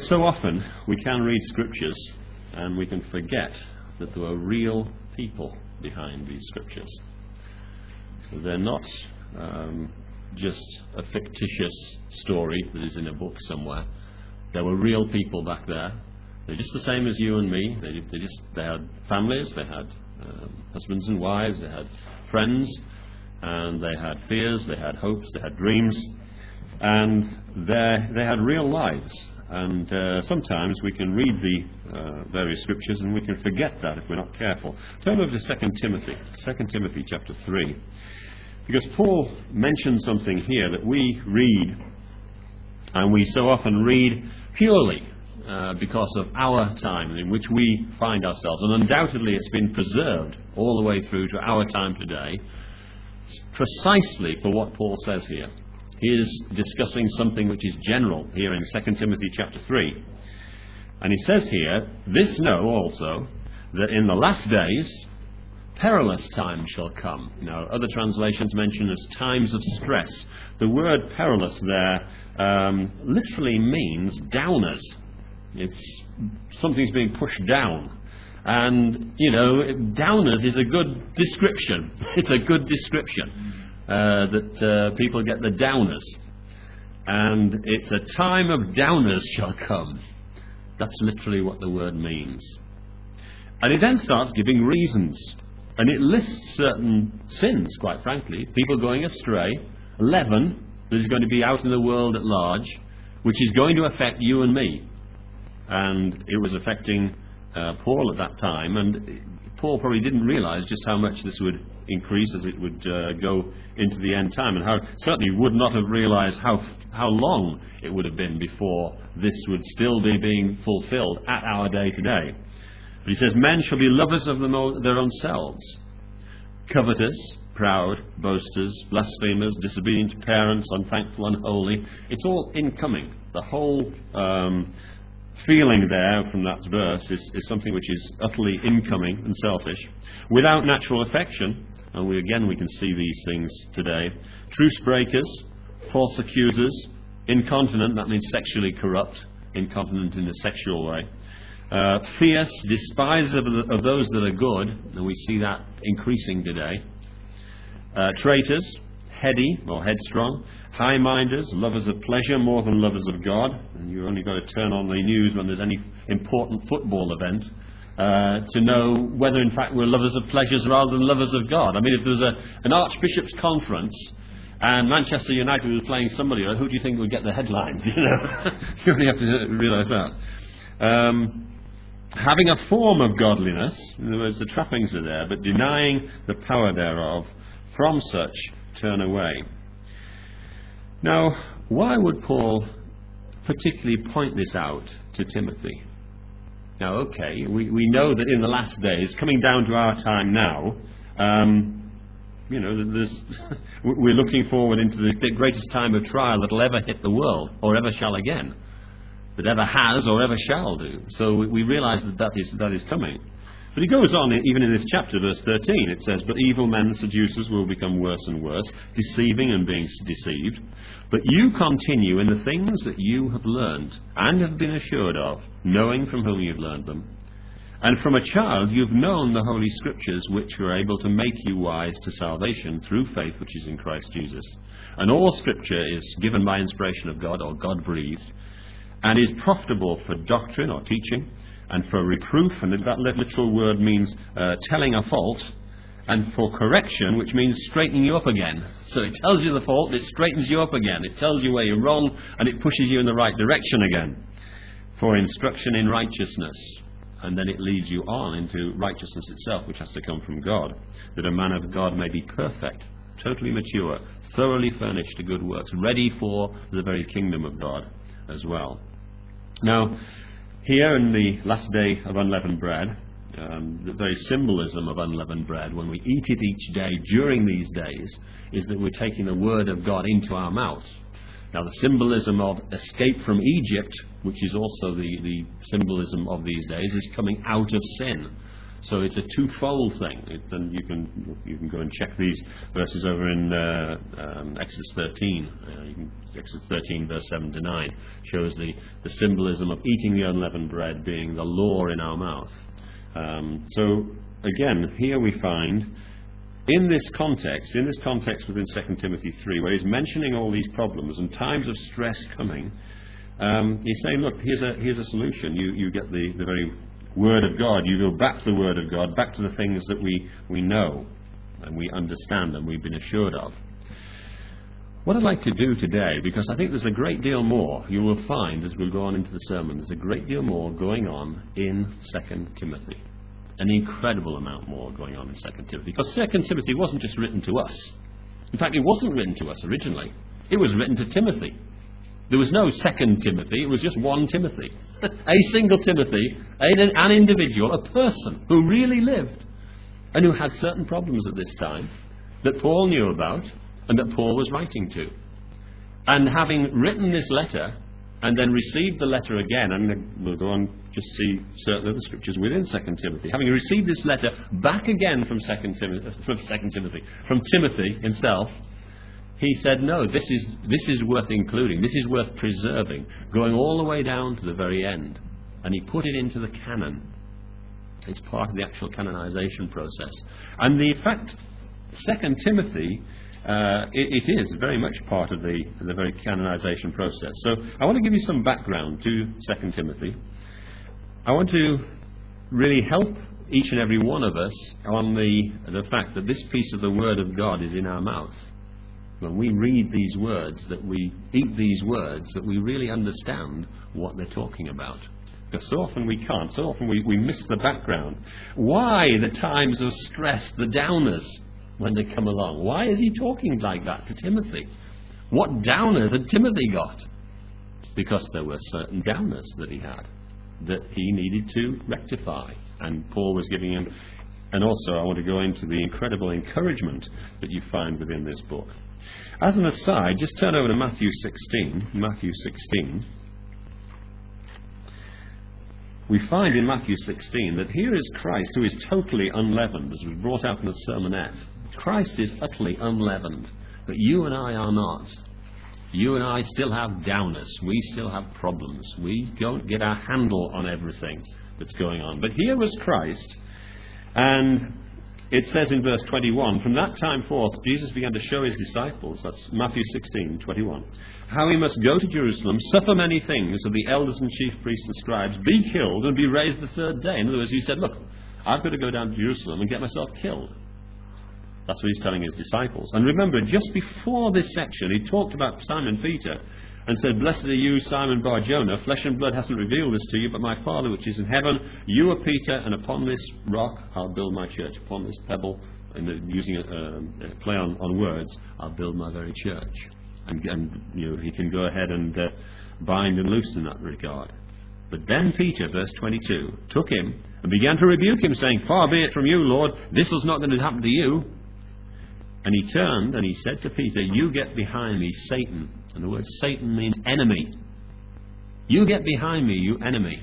So often we can read scriptures and we can forget that there are real people behind these scriptures. They're not just a fictitious story that is in a book somewhere. There were real people back there. They're just the same as you and me. They had families, they had husbands and wives, they had friends, and they had fears, they had hopes, they had dreams, and they had real lives. And sometimes we can read the various scriptures and we can forget that if we're not careful. Turn over to 2 Timothy chapter 3. Because Paul mentions something here that we read, and we so often read purely because of our time in which we find ourselves. And undoubtedly it's been preserved all the way through to our time today, precisely for what Paul says here. He is discussing something which is general here in 2 Timothy chapter 3. And he says here, "This know also, that in the last days perilous times shall come." Now, other translations mention as times of stress. The word perilous there literally means downers. It's something's being pushed down. And, downers is a good description. It's a good description. That people get the downers. And it's a time of downers shall come. That's literally what the word means. And it then starts giving reasons. And it lists certain sins, quite frankly. People going astray. Leaven that is going to be out in the world at large, which is going to affect you and me. And it was affecting Paul at that time. And Paul probably didn't realize just how much this would increase as it would go into the end time, and how certainly would not have realized how long it would have been before this would still be being fulfilled at our day today. But he says, "Men shall be lovers of their own selves, covetous, proud, boasters, blasphemers, disobedient to parents, unthankful, unholy." It's all incoming. The whole feeling there from that verse is something which is utterly incoming and selfish. "Without natural affection," and we can see these things today. "Truce breakers, false accusers, incontinent," that means sexually corrupt, incontinent in a sexual way. "Fierce, despisers of those that are good," and we see that increasing today. "Traitors, heady or headstrong, high-minders, lovers of pleasure more than lovers of God." And you've only got to turn on the news when there's any important football event to know whether in fact we're lovers of pleasures rather than lovers of God. I mean, if there was an Archbishop's conference and Manchester United was playing somebody, who do you think would get the headlines? You only have to realise that. "Having a form of godliness," in other words, the trappings are there, "but denying the power thereof, from such turn away." Now, why would Paul particularly point this out to Timothy? Now, okay, we know that in the last days, coming down to our time now, we're looking forward into the greatest time of trial that will ever hit the world, or ever shall again, that ever has or ever shall do. So we realise that is coming. But he goes on, even in this chapter, verse 13, it says, "But evil men and seducers will become worse and worse, deceiving and being deceived. But you continue in the things that you have learned and have been assured of, knowing from whom you've learned them. And from a child you've known the Holy Scriptures, which are able to make you wise to salvation through faith which is in Christ Jesus. And all Scripture is given by inspiration of God, or God-breathed, and is profitable for doctrine or teaching, and for reproof," and that literal word means telling a fault, "and for correction," which means straightening you up again. So it tells you the fault, and it straightens you up again. It tells you where you're wrong, and it pushes you in the right direction again. "For instruction in righteousness," and then it leads you on into righteousness itself, which has to come from God, "that a man of God may be perfect, totally mature, thoroughly furnished to good works, ready for the very kingdom of God as well." Now, here in the last day of unleavened bread, the very symbolism of unleavened bread, when we eat it each day during these days, is that we're taking the Word of God into our mouths. Now, the symbolism of escape from Egypt, which is also the symbolism of these days, is coming out of sin. So it's a twofold thing. And you can go and check these verses over in Exodus 13. Exodus 13, verse 7 to 9, shows the symbolism of eating the unleavened bread being the law in our mouth. So again, here we find, in this context within 2 Timothy 3, where he's mentioning all these problems and times of stress coming, he's saying, look, here's a solution. You get the very Word of God. You go back to the Word of God, back to the things that we know and we understand and we've been assured of. What I'd like to do today, because I think there's a great deal more, you will find as we'll go on into the sermon, there's a great deal more going on in 2 Timothy. An incredible amount more going on in 2 Timothy. Because 2 Timothy wasn't just written to us. In fact, it wasn't written to us originally. It was written to Timothy. There was no 2 Timothy, it was just one Timothy. A single Timothy, an individual, a person who really lived and who had certain problems at this time that Paul knew about and that Paul was writing to. And having written this letter and then received the letter again, and we'll go on just see certain other scriptures within 2 Timothy, having received this letter back again from Timothy himself, he said, no, this is worth including, this is worth preserving, going all the way down to the very end. And he put it into the canon. It's part of the actual canonization process. And the fact, 2 Timothy, it is very much part of the very canonization process. So I want to give you some background to 2 Timothy. I want to really help each and every one of us on the fact that this piece of the Word of God is in our mouth. When we read these words, that we eat these words, that we really understand what they're talking about. Because so often we can't. So often we miss the background. Why the times of stress, the downers, when they come along? Why is he talking like that to Timothy? What downers had Timothy got? Because there were certain downers that he had that he needed to rectify. And Paul was giving him. And also I want to go into the incredible encouragement that you find within this book. As an aside, just turn over to Matthew 16. Matthew 16. We find in Matthew 16 that here is Christ, who is totally unleavened, as was brought out in the sermonette. Christ is utterly unleavened, but you and I are not. You and I still have downers. We still have problems. We don't get our handle on everything that's going on. But here was Christ, and it says in verse 21, from that time forth, Jesus began to show his disciples, that's Matthew 16, 21, how he must go to Jerusalem, suffer many things of the elders and chief priests and scribes, be killed, and be raised the third day. In other words, he said, look, I've got to go down to Jerusalem and get myself killed. That's what he's telling his disciples. And remember, just before this section, he talked about Simon Peter and said, blessed are you, Simon Bar-Jonah, flesh and blood hasn't revealed this to you, but my Father which is in heaven. You are Peter, and upon this rock I'll build my church. Upon this pebble, and using a play on words, I'll build my very church. And you know, he can go ahead and bind and loose in that regard. But then Peter, verse 22, took him and began to rebuke him, saying, far be it from you, Lord, this is not going to happen to you. And he turned and he said to Peter, you get behind me, Satan. And the word Satan means enemy. You get behind me, you enemy.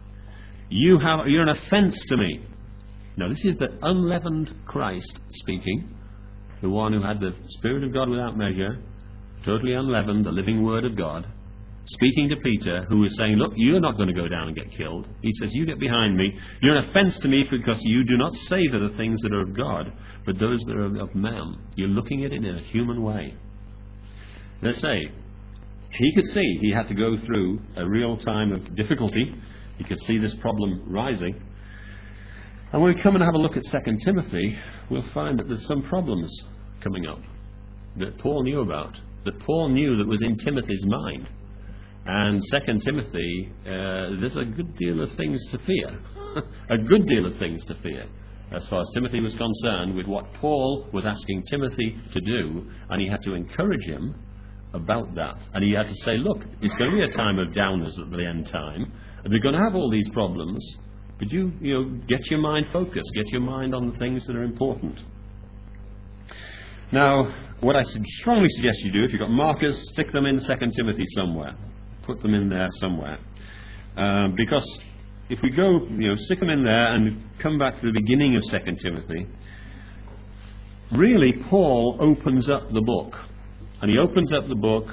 You're an offence to me. Now this is the unleavened Christ speaking, the one who had the Spirit of God without measure, totally unleavened, the living Word of God, speaking to Peter, who was saying, look, you're not going to go down and get killed. He says, you get behind me. You're an offence to me because you do not savour the things that are of God, but those that are of man. You're looking at it in a human way. Let's say, he could see he had to go through a real time of difficulty. He could see this problem rising. And when we come and have a look at 2 Timothy, we'll find that there's some problems coming up that Paul knew about, that Paul knew that was in Timothy's mind. And 2 Timothy, there's a good deal of things to fear. A good deal of things to fear, as far as Timothy was concerned, with what Paul was asking Timothy to do. And he had to encourage him about that. And he had to say, look, it's going to be a time of downers at the end time. And we're going to have all these problems. But you get your mind focused. Get your mind on the things that are important. Now, what I strongly suggest you do, if you've got markers, stick them in 2 Timothy somewhere. Put them in there somewhere. Because if we go, stick them in there and come back to the beginning of 2 Timothy, really Paul opens up the book. And he opens up the book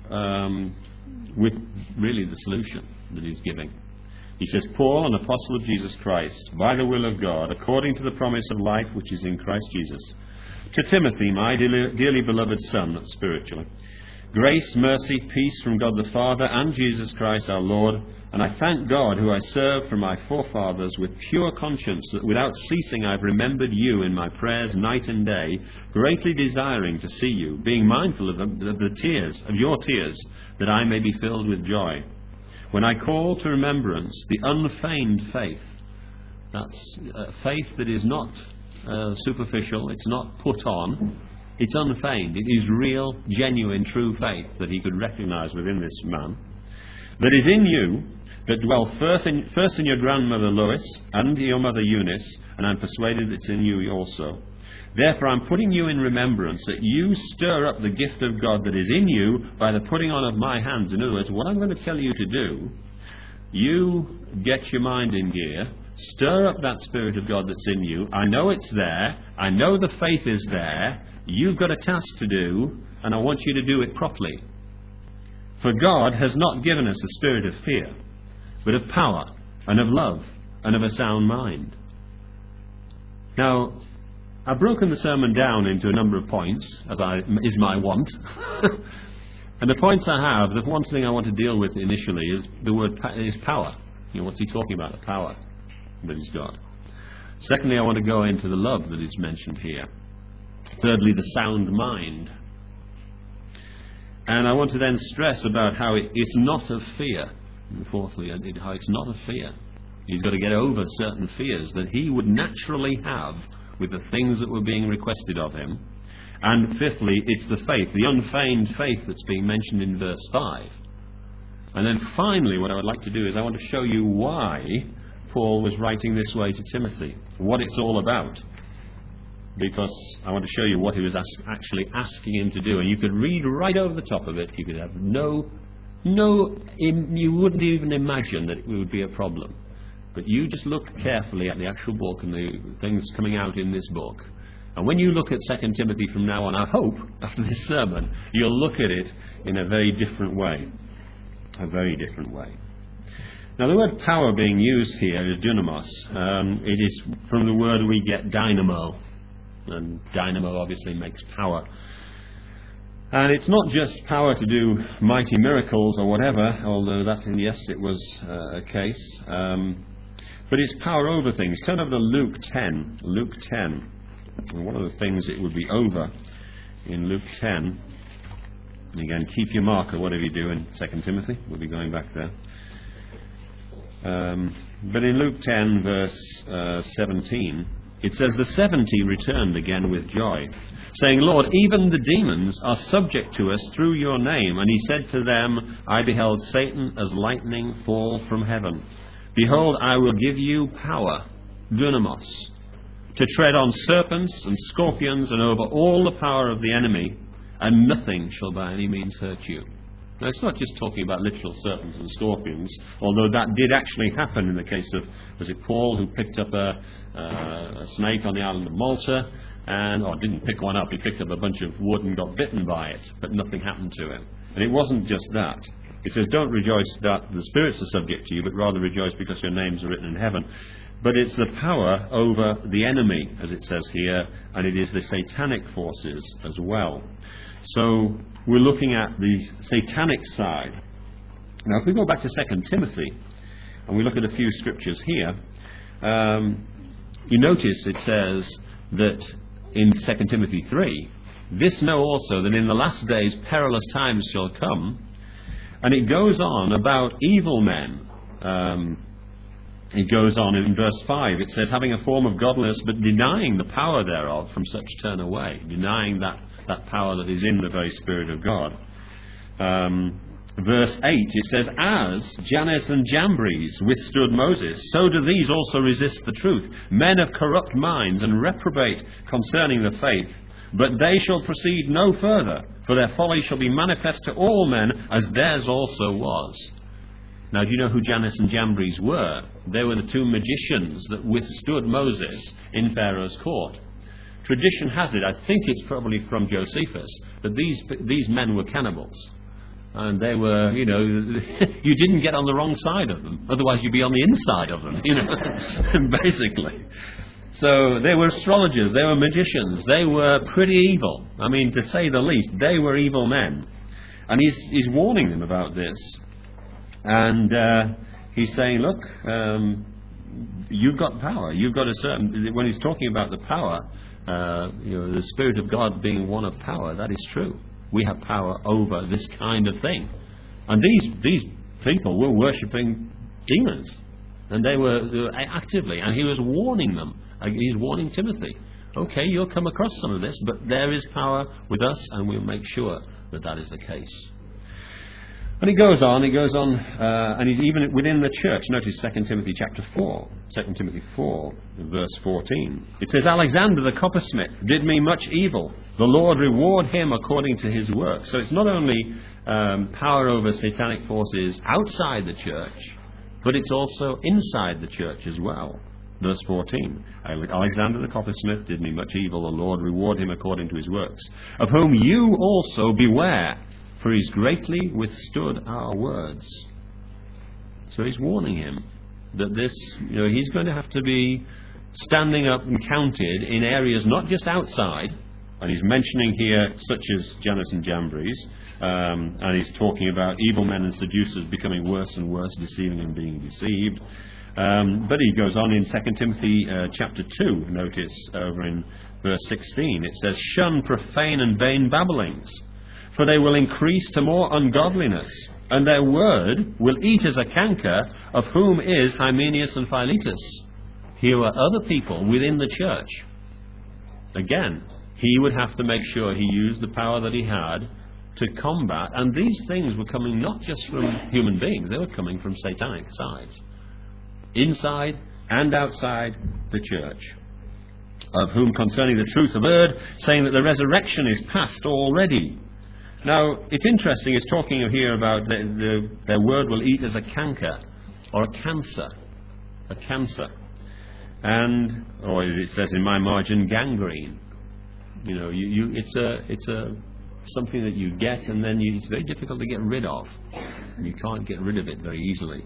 with really the solution that he's giving. He says, Paul, an apostle of Jesus Christ, by the will of God, according to the promise of life which is in Christ Jesus, to Timothy, my dearly beloved son, that's spiritually, grace, mercy, peace from God the Father and Jesus Christ our Lord. And I thank God, who I serve from my forefathers with pure conscience, that without ceasing I've remembered you in my prayers night and day, greatly desiring to see you, being mindful of your tears, that I may be filled with joy. When I call to remembrance the unfeigned faith, that's faith that is not superficial, it's not put on, it's unfeigned, it is real, genuine, true faith that he could recognize within this man, that is in you, that dwell first in your grandmother Lois and your mother Eunice, and I'm persuaded it's in you also. Therefore I'm putting you in remembrance that you stir up the gift of God that is in you by the putting on of my hands. In other words, what I'm going to tell you to do, you get your mind in gear, stir up that Spirit of God that's in you. I know it's there, I know the faith is there, you've got a task to do, and I want you to do it properly. For God has not given us a spirit of fear, but of power, and of love, and of a sound mind. Now, I've broken the sermon down into a number of points, as is my wont. And the points I have, the one thing I want to deal with initially is the word is power. What's he talking about? The power that he's got. Secondly, I want to go into the love that is mentioned here. Thirdly, the sound mind. And I want to then stress about how it's not of fear. And fourthly, how it's not of fear. He's got to get over certain fears that he would naturally have with the things that were being requested of him. And fifthly, it's the faith, the unfeigned faith that's being mentioned in verse 5. And then finally, what I would like to do is I want to show you why Paul was writing this way to Timothy, what it's all about. Because I want to show you what he was actually asking him to do. And you could read right over the top of it. You could have you wouldn't even imagine that it would be a problem. But you just look carefully at the actual book and the things coming out in this book. And when you look at 2 Timothy from now on, I hope, after this sermon, you'll look at it in a very different way. A very different way. Now, the word power being used here is dunamos. It is from the word we get dynamo. And dynamo obviously makes power. And it's not just power to do mighty miracles or whatever, although that, yes, it was a case. But it's power over things. Turn over to Luke 10. Luke 10. And one of the things it would be over in Luke 10, again, keep your marker, whatever you do in 2 Timothy. We'll be going back there. But in Luke 10, verse 17, it says, the 70 returned again with joy, saying, Lord, even the demons are subject to us through your name. And he said to them, I beheld Satan as lightning fall from heaven. Behold, I will give you power, dunamos, to tread on serpents and scorpions and over all the power of the enemy, and nothing shall by any means hurt you. Now, it's not just talking about literal serpents and scorpions, although that did actually happen in the case of, was it Paul, who picked up a snake on the island of Malta, or didn't pick one up, he picked up a bunch of wood and got bitten by it, but nothing happened to him. And it wasn't just that. It says, don't rejoice that the spirits are subject to you, but rather rejoice because your names are written in heaven. But it's the power over the enemy, as it says here, and it is the satanic forces as well. So we're looking at the satanic side. Now, if we go back to 2 Timothy, and we look at a few scriptures here, you notice it says that in 2 Timothy 3, this know also that in the last days perilous times shall come. And it goes on about evil men. It goes on in verse 5. It says, having a form of godliness, but denying the power thereof, from such turn away. Denying that power that is in the very Spirit of God. Verse 8, it says, as Jannes and Jambres withstood Moses, so do these also resist the truth. Men of corrupt minds and reprobate concerning the faith. But they shall proceed no further, for their folly shall be manifest to all men, as theirs also was. Now, do you know who Jannes and Jambres were? They were the two magicians that withstood Moses in Pharaoh's court. Tradition has it, I think it's probably from Josephus, that these men were cannibals. And they were, you know, you didn't get on the wrong side of them. Otherwise you'd be on the inside of them, you know, basically. So they were astrologers, they were magicians, they were pretty evil. I mean, to say the least, they were evil men. And he's warning them about this. And he's saying, look, you've got power. You've got a certain... When he's talking about the power, you know, the Spirit of God being one of power, that is true. We have power over this kind of thing. And these people were worshipping demons. And they were actively. And he was warning them. He's warning Timothy. Okay, you'll come across some of this, but there is power with us, and we'll make sure that that is the case. And he goes on, and even within the church, notice 2 Timothy chapter 4, 2 Timothy 4, verse 14. It says, Alexander the coppersmith did me much evil. The Lord reward him according to his work. So it's not only power over satanic forces outside the church, but it's also inside the church as well. Verse 14, Alexander the coppersmith did me much evil. The Lord reward him according to his works. Of whom you also beware, for he's greatly withstood our words. So he's warning him that this, you know, he's going to have to be standing up and counted in areas not just outside. And he's mentioning here such as Jannes and Jambres, and he's talking about evil men and seducers becoming worse and worse, deceiving and being deceived. But he goes on in 2 Timothy chapter 2, notice over in verse 16, it says, shun profane and vain babblings, for they will increase to more ungodliness, and their word will eat as a canker, of whom is Hymenaeus and Philetus. Here are other people within the church. Again, he would have to make sure he used the power that he had to combat, and these things were coming not just from human beings, they were coming from satanic sides, inside and outside the church. Of whom concerning the truth of word, saying that the resurrection is past already. Now, it's interesting, it's talking here about their word will eat as a canker, or a cancer. A cancer. And, or it says in my margin, gangrene. You know, it's something that you get, and then it's very difficult to get rid of. You can't get rid of it very easily.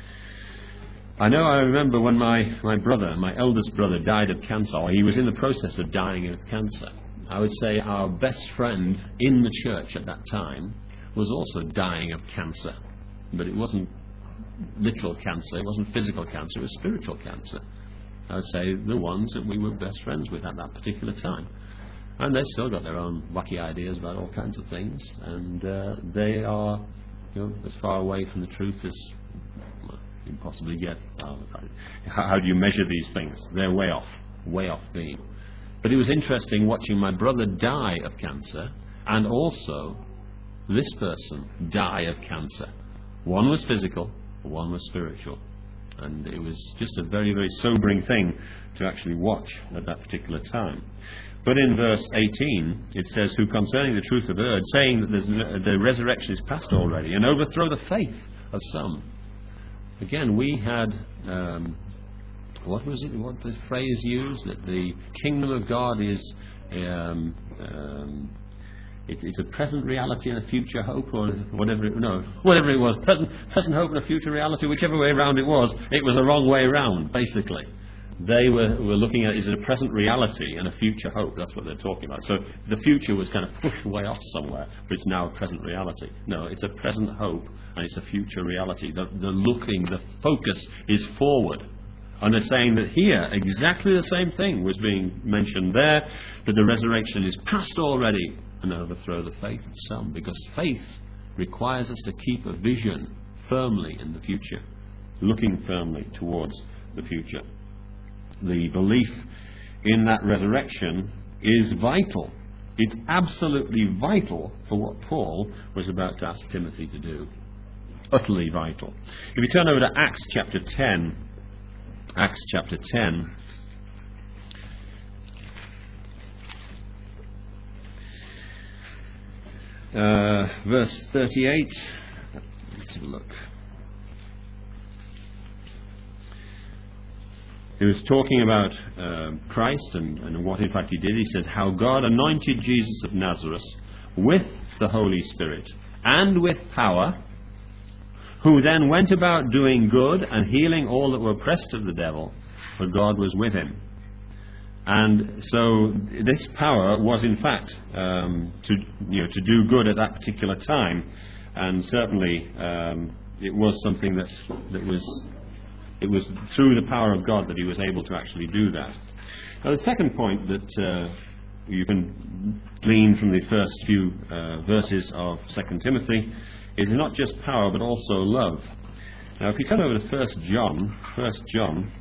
I remember when my brother, my eldest brother, died of cancer, or he was in the process of dying of cancer. I would say our best friend in the church at that time was also dying of cancer. But it wasn't literal cancer, it wasn't physical cancer, it was spiritual cancer. I would say the ones that we were best friends with at that particular time. And they've still got their own wacky ideas about all kinds of things. And they are, you know, as far away from the truth as you can possibly get. How do you measure these things? They're way off beam. But it was interesting watching my brother die of cancer, and also this person die of cancer. One was physical, one was spiritual. And it was just a very, very sobering thing to actually watch at that particular time. But in verse 18, it says, who concerning the truth of word, saying that the resurrection is past already, and overthrow the faith of some. Again, we had... what was it? What the phrase used? That the kingdom of God is it's a present reality and a future hope, or whatever it was. Present hope and a future reality, whichever way around it was the wrong way around. Basically, they were looking at, is it a present reality and a future hope? That's what they're talking about. So the future was kind of pushed way off somewhere, but it's now a present reality. No, it's a present hope and it's a future reality. The focus is forward. And they're saying that here, exactly the same thing was being mentioned there, that the resurrection is past already, and overthrow the faith of some, because faith requires us to keep a vision firmly in the future, looking firmly towards the future. The belief in that resurrection is vital. It's absolutely vital for what Paul was about to ask Timothy to do. Utterly vital. If you turn over to Acts chapter 10, Acts chapter 10. Verse 38. Let's have a look. He was talking about Christ and what in fact he did. He says, how God anointed Jesus of Nazareth with the Holy Spirit and with power, who then went about doing good and healing all that were oppressed of the devil, for God was with him. And so this power was in fact to do good at that particular time, and certainly it was something that it was through the power of God that he was able to actually do that. Now the second point that you can glean from the first few verses of 2 Timothy is not just power but also love. Now if you turn over to 1 John,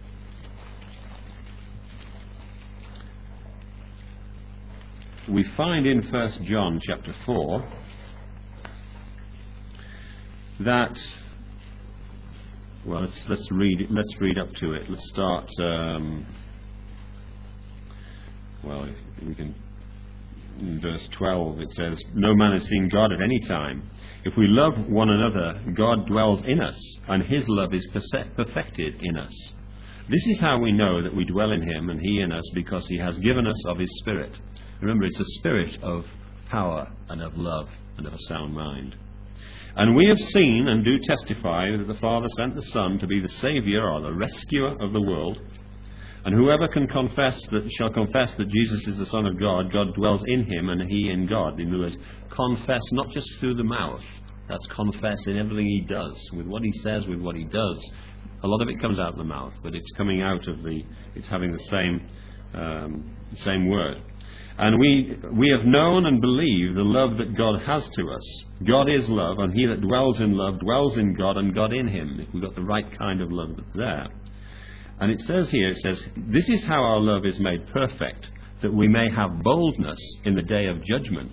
we find in 1 John chapter 4 that, well, let's read up to it. Let's start. We can. In verse 12, it says, "No man has seen God at any time. If we love one another, God dwells in us, and His love is perfected in us. This is how we know that we dwell in Him and He in us, because He has given us of His Spirit." Remember, it's a spirit of power and of love and of a sound mind. "And we have seen and do testify that the Father sent the Son to be the Saviour or the rescuer of the world. And whoever shall confess that Jesus is the Son of God, God dwells in him and he in God." In other words, confess not just through the mouth. That's confess in everything he does, with what he says, with what he does. A lot of it comes out of the mouth, but it's coming out of it's having the same word. "And we have known and believed the love that God has to us. God is love, and he that dwells in love dwells in God, and God in him." If we've got the right kind of love that's there. And it says here, "This is how our love is made perfect, that we may have boldness in the day of judgment."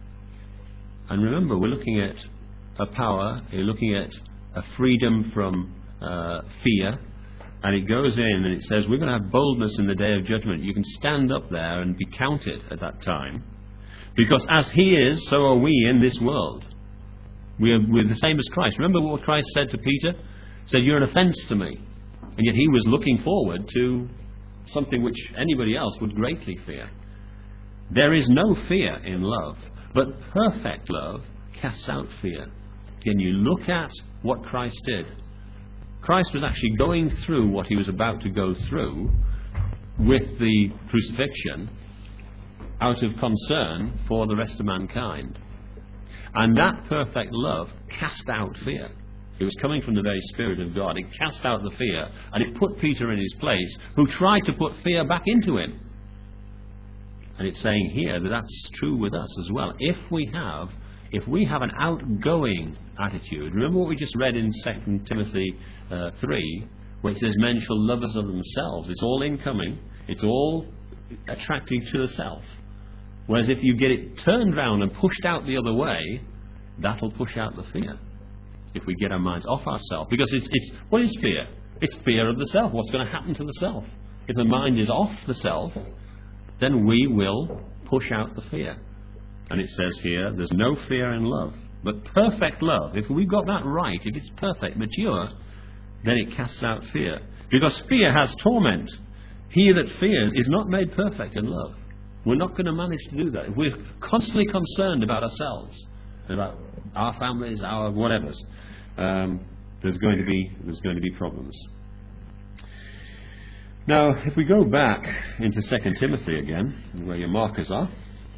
And remember, we're looking at a power, we're looking at a freedom from fear. And it goes in and it says we're going to have boldness in the day of judgment. You can stand up there and be counted at that time. Because as he is, so are we in this world. We're the same as Christ. Remember what Christ said to Peter? He said, "You're an offence to me." And yet he was looking forward to something which anybody else would greatly fear. There is no fear in love, but perfect love casts out fear. Can you look at what Christ did? Christ was actually going through what he was about to go through with the crucifixion out of concern for the rest of mankind. And that perfect love cast out fear. It was coming from the very Spirit of God. It cast out the fear, and it put Peter in his place, who tried to put fear back into him. And it's saying here that that's true with us as well. If we have an outgoing attitude, remember what we just read in 2 Timothy 3, where it says men shall love us of themselves. It's all incoming. It's all attracting to the self. Whereas if you get it turned round and pushed out the other way, that'll push out the fear. If we get our minds off ourselves. Because it's what is fear? It's fear of the self. What's going to happen to the self? If the mind is off the self, then we will push out the fear. And it says here, there's no fear in love, but perfect love. If we've got that right, if it's perfect, mature, then it casts out fear. Because fear has torment. He that fears is not made perfect in love. We're not going to manage to do that. If we're constantly concerned about ourselves, about our families, our whatevers, there's going to be problems. Now, if we go back into 2 Timothy again, where your markers are,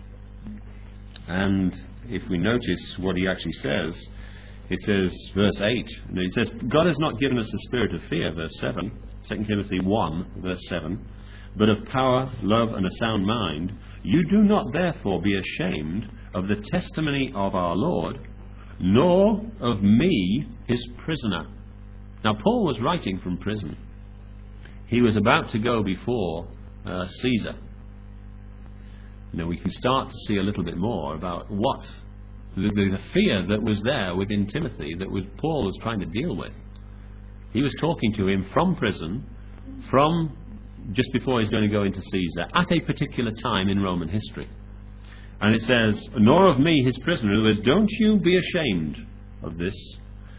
and if we notice what he actually says, it says, verse 8, and it says, "God has not given us the spirit of fear," verse 7, 2 Timothy 1, verse 7, "but of power, love, and a sound mind. You do not therefore be ashamed of the testimony of our Lord, nor of me, his prisoner." Now, Paul was writing from prison. He was about to go before Caesar. Now, we can start to see a little bit more about what the fear that was there within Timothy that Paul was trying to deal with. He was talking to him from prison, from just before he's going to go into Caesar, at a particular time in Roman history. And it says, "Nor of me, his prisoner." In other words, don't you be ashamed of this.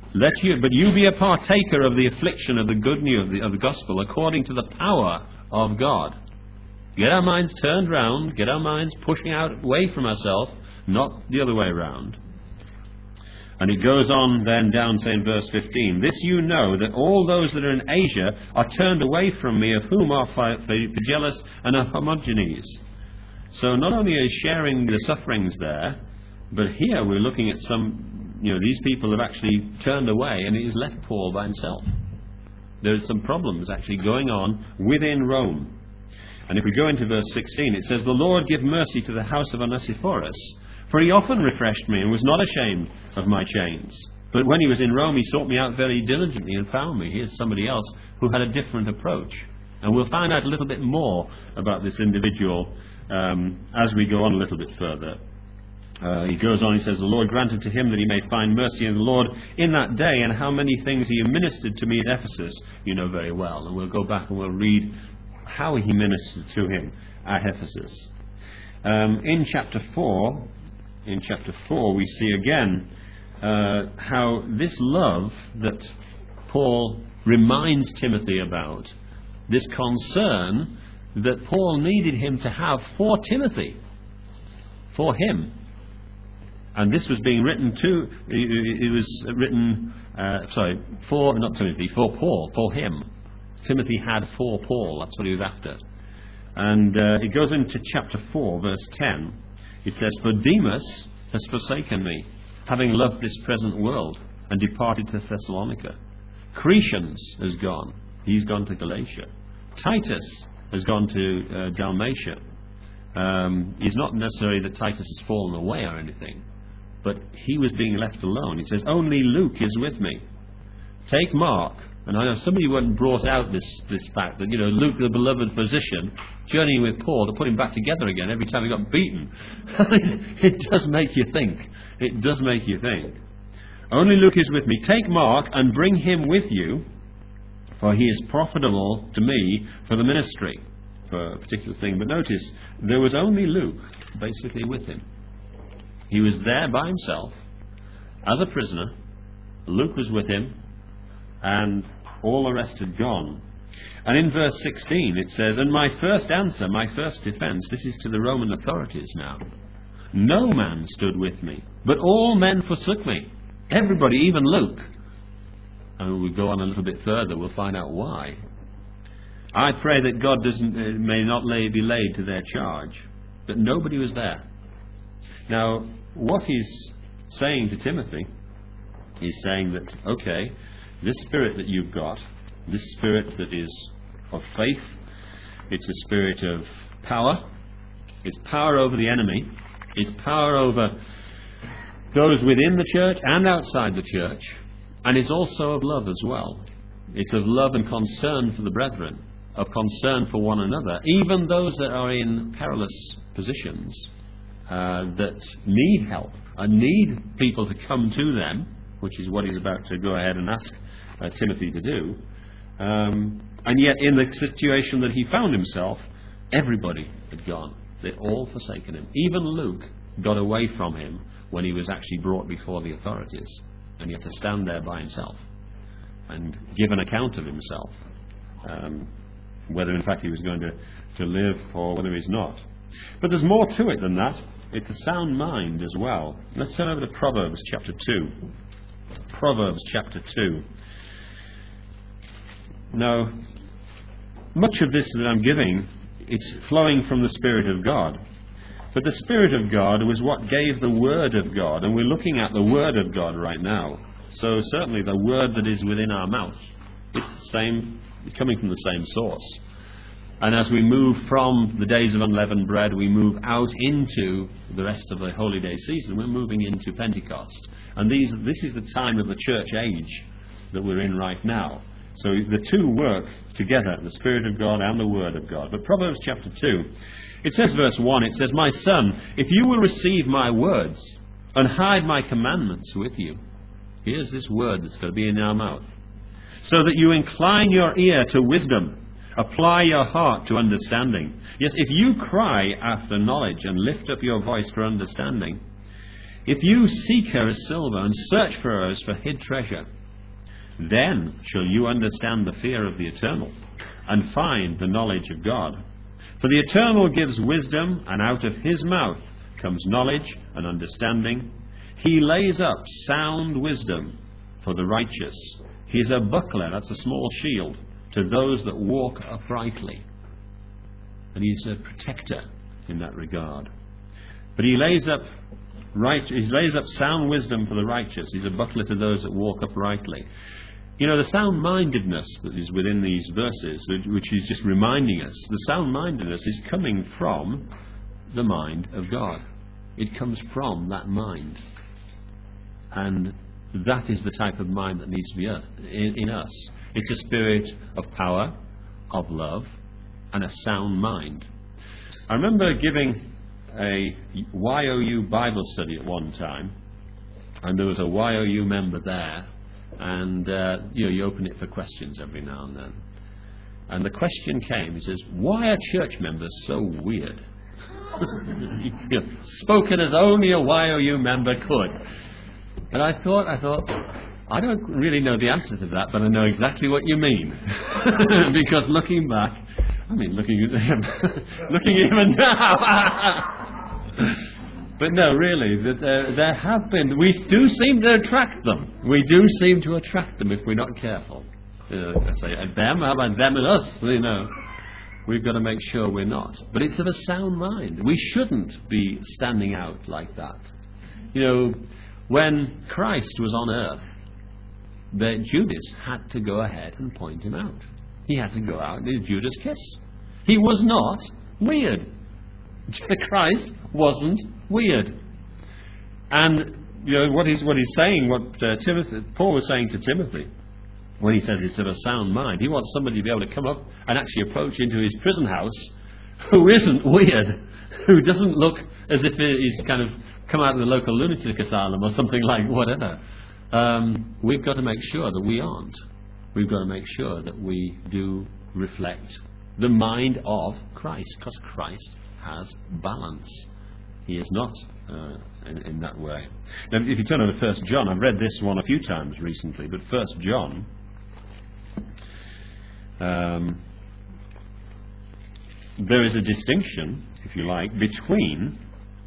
But you be a partaker of the affliction of the good news of the gospel according to the power of God. Get our minds turned round, get our minds pushing out away from ourselves, not the other way around. And it goes on then down, say in verse 15, this you know, that all those that are in Asia are turned away from me, of whom are Phygellus and Hermogenes. So not only is sharing the sufferings there, but here we're looking at these people have actually turned away, and it has left Paul by himself. There's some problems actually going on within Rome. And if we go into verse 16, it says, the Lord give mercy to the house of Onesiphorus, for he often refreshed me and was not ashamed of my chains. But when he was in Rome, he sought me out very diligently and found me. Here's somebody else who had a different approach. And we'll find out a little bit more about this individual as we go on a little bit further. He goes on, he says, the Lord granted to him that he may find mercy in the Lord in that day, and how many things he ministered to me at Ephesus, you know very well. And we'll go back and we'll read how he ministered to him at Ephesus. In chapter 4, we see again how this love that Paul reminds Timothy about, this concern that Paul needed him to have for Timothy, for him. And this was being written for Paul, for him. Timothy had for Paul, that's what he was after. And it goes into chapter 4, verse 10. It says, for Demas has forsaken me, having loved this present world, and departed to Thessalonica. Crescens has gone. He's gone to Galatia. Titus has gone to Dalmatia. It's not necessarily that Titus has fallen away or anything, but he was being left alone. It says, only Luke is with me. Take Mark. And I know somebody went and brought out this fact that, Luke, the beloved physician, journeying with Paul to put him back together again every time he got beaten. It does make you think. It does make you think. Only Luke is with me. Take Mark and bring him with you, for he is profitable to me for the ministry, for a particular thing. But notice, there was only Luke basically with him. He was there by himself as a prisoner. Luke was with him, and all the rest had gone. And in verse 16 it says, and my first answer, my first defense, this is to the Roman authorities now, no man stood with me, but all men forsook me. Everybody, even Luke. And when we go on a little bit further, we'll find out why. I pray that God may not be laid to their charge, but nobody was there. Now, what he's saying to Timothy, he's saying that, okay, this spirit that you've got, this spirit that is of faith, it's a spirit of power. It's power over the enemy. It's power over those within the church and outside the church. And it's also of love as well. It's of love and concern for the brethren, of concern for one another, even those that are in perilous positions, that need help and need people to come to them, which is what he's about to go ahead and ask Timothy to do. And yet in the situation that he found himself, everybody had gone. They'd all forsaken him. Even Luke got away from him when he was actually brought before the authorities, and he had to stand there by himself and give an account of himself, whether in fact he was going to live or whether he's not. But there's more to it than that. It's a sound mind as well. Let's turn over to Proverbs chapter 2. Proverbs chapter 2. Now, much of this that I'm giving, it's flowing from the Spirit of God. But the Spirit of God was what gave the Word of God, and we're looking at the Word of God right now. So certainly the Word that is within our mouth, it's the same, coming from the same source. And as we move from the days of unleavened bread, we move out into the rest of the Holy Day season. We're moving into Pentecost. And this is the time of the church age that we're in right now. So the two work together, the Spirit of God and the Word of God. But Proverbs chapter 2, it says verse 1, it says, my son, if you will receive my words and hide my commandments with you. Here's this word that's going to be in our mouth. So that you incline your ear to wisdom, apply your heart to understanding. Yes, if you cry after knowledge and lift up your voice for understanding, if you seek her as silver and search for her as for hid treasure, Then shall you understand the fear of the Eternal, and find the knowledge of God. For the Eternal gives wisdom, and out of his mouth comes knowledge and understanding. He lays up sound wisdom for the righteous. He is a buckler, that's a small shield, to those that walk uprightly. And he's a protector in that regard. But he lays up sound wisdom for the righteous. He's a buckler to those that walk uprightly. You know, the sound-mindedness that is within these verses, which he's just reminding us, the sound-mindedness is coming from the mind of God. It comes from that mind. And that is the type of mind that needs to be in us. It's a spirit of power, of love, and a sound mind. I remember giving a YOU Bible study at one time, and there was a YOU member there, and you open it for questions every now and then. And the question came, he says, why are church members so weird? Spoken as only a YOU member could. And I thought, I don't really know the answer to that, but I know exactly what you mean. Because looking back, looking at him, looking even now. But no, really, there have been, we do seem to attract them. We do seem to attract them if we're not careful. I say, them, how about them and us, We've got to make sure we're not. But it's of a sound mind. We shouldn't be standing out like that. When Christ was on earth, Judas had to go ahead and point him out. He had to go out and do Judas' kiss. He was not weird. Christ wasn't weird. And what he's saying, what Paul was saying to Timothy, when he says it's of a sound mind, he wants somebody to be able to come up and actually approach into his prison house who isn't weird, who doesn't look as if he's kind of come out of the local lunatic asylum or something like whatever. We've got to make sure that we aren't. We've got to make sure that we do reflect the mind of Christ, because Christ has balance. He is not in that way. Now, if you turn over to 1 John, I've read this one a few times recently, but 1 John, there is a distinction, if you like, between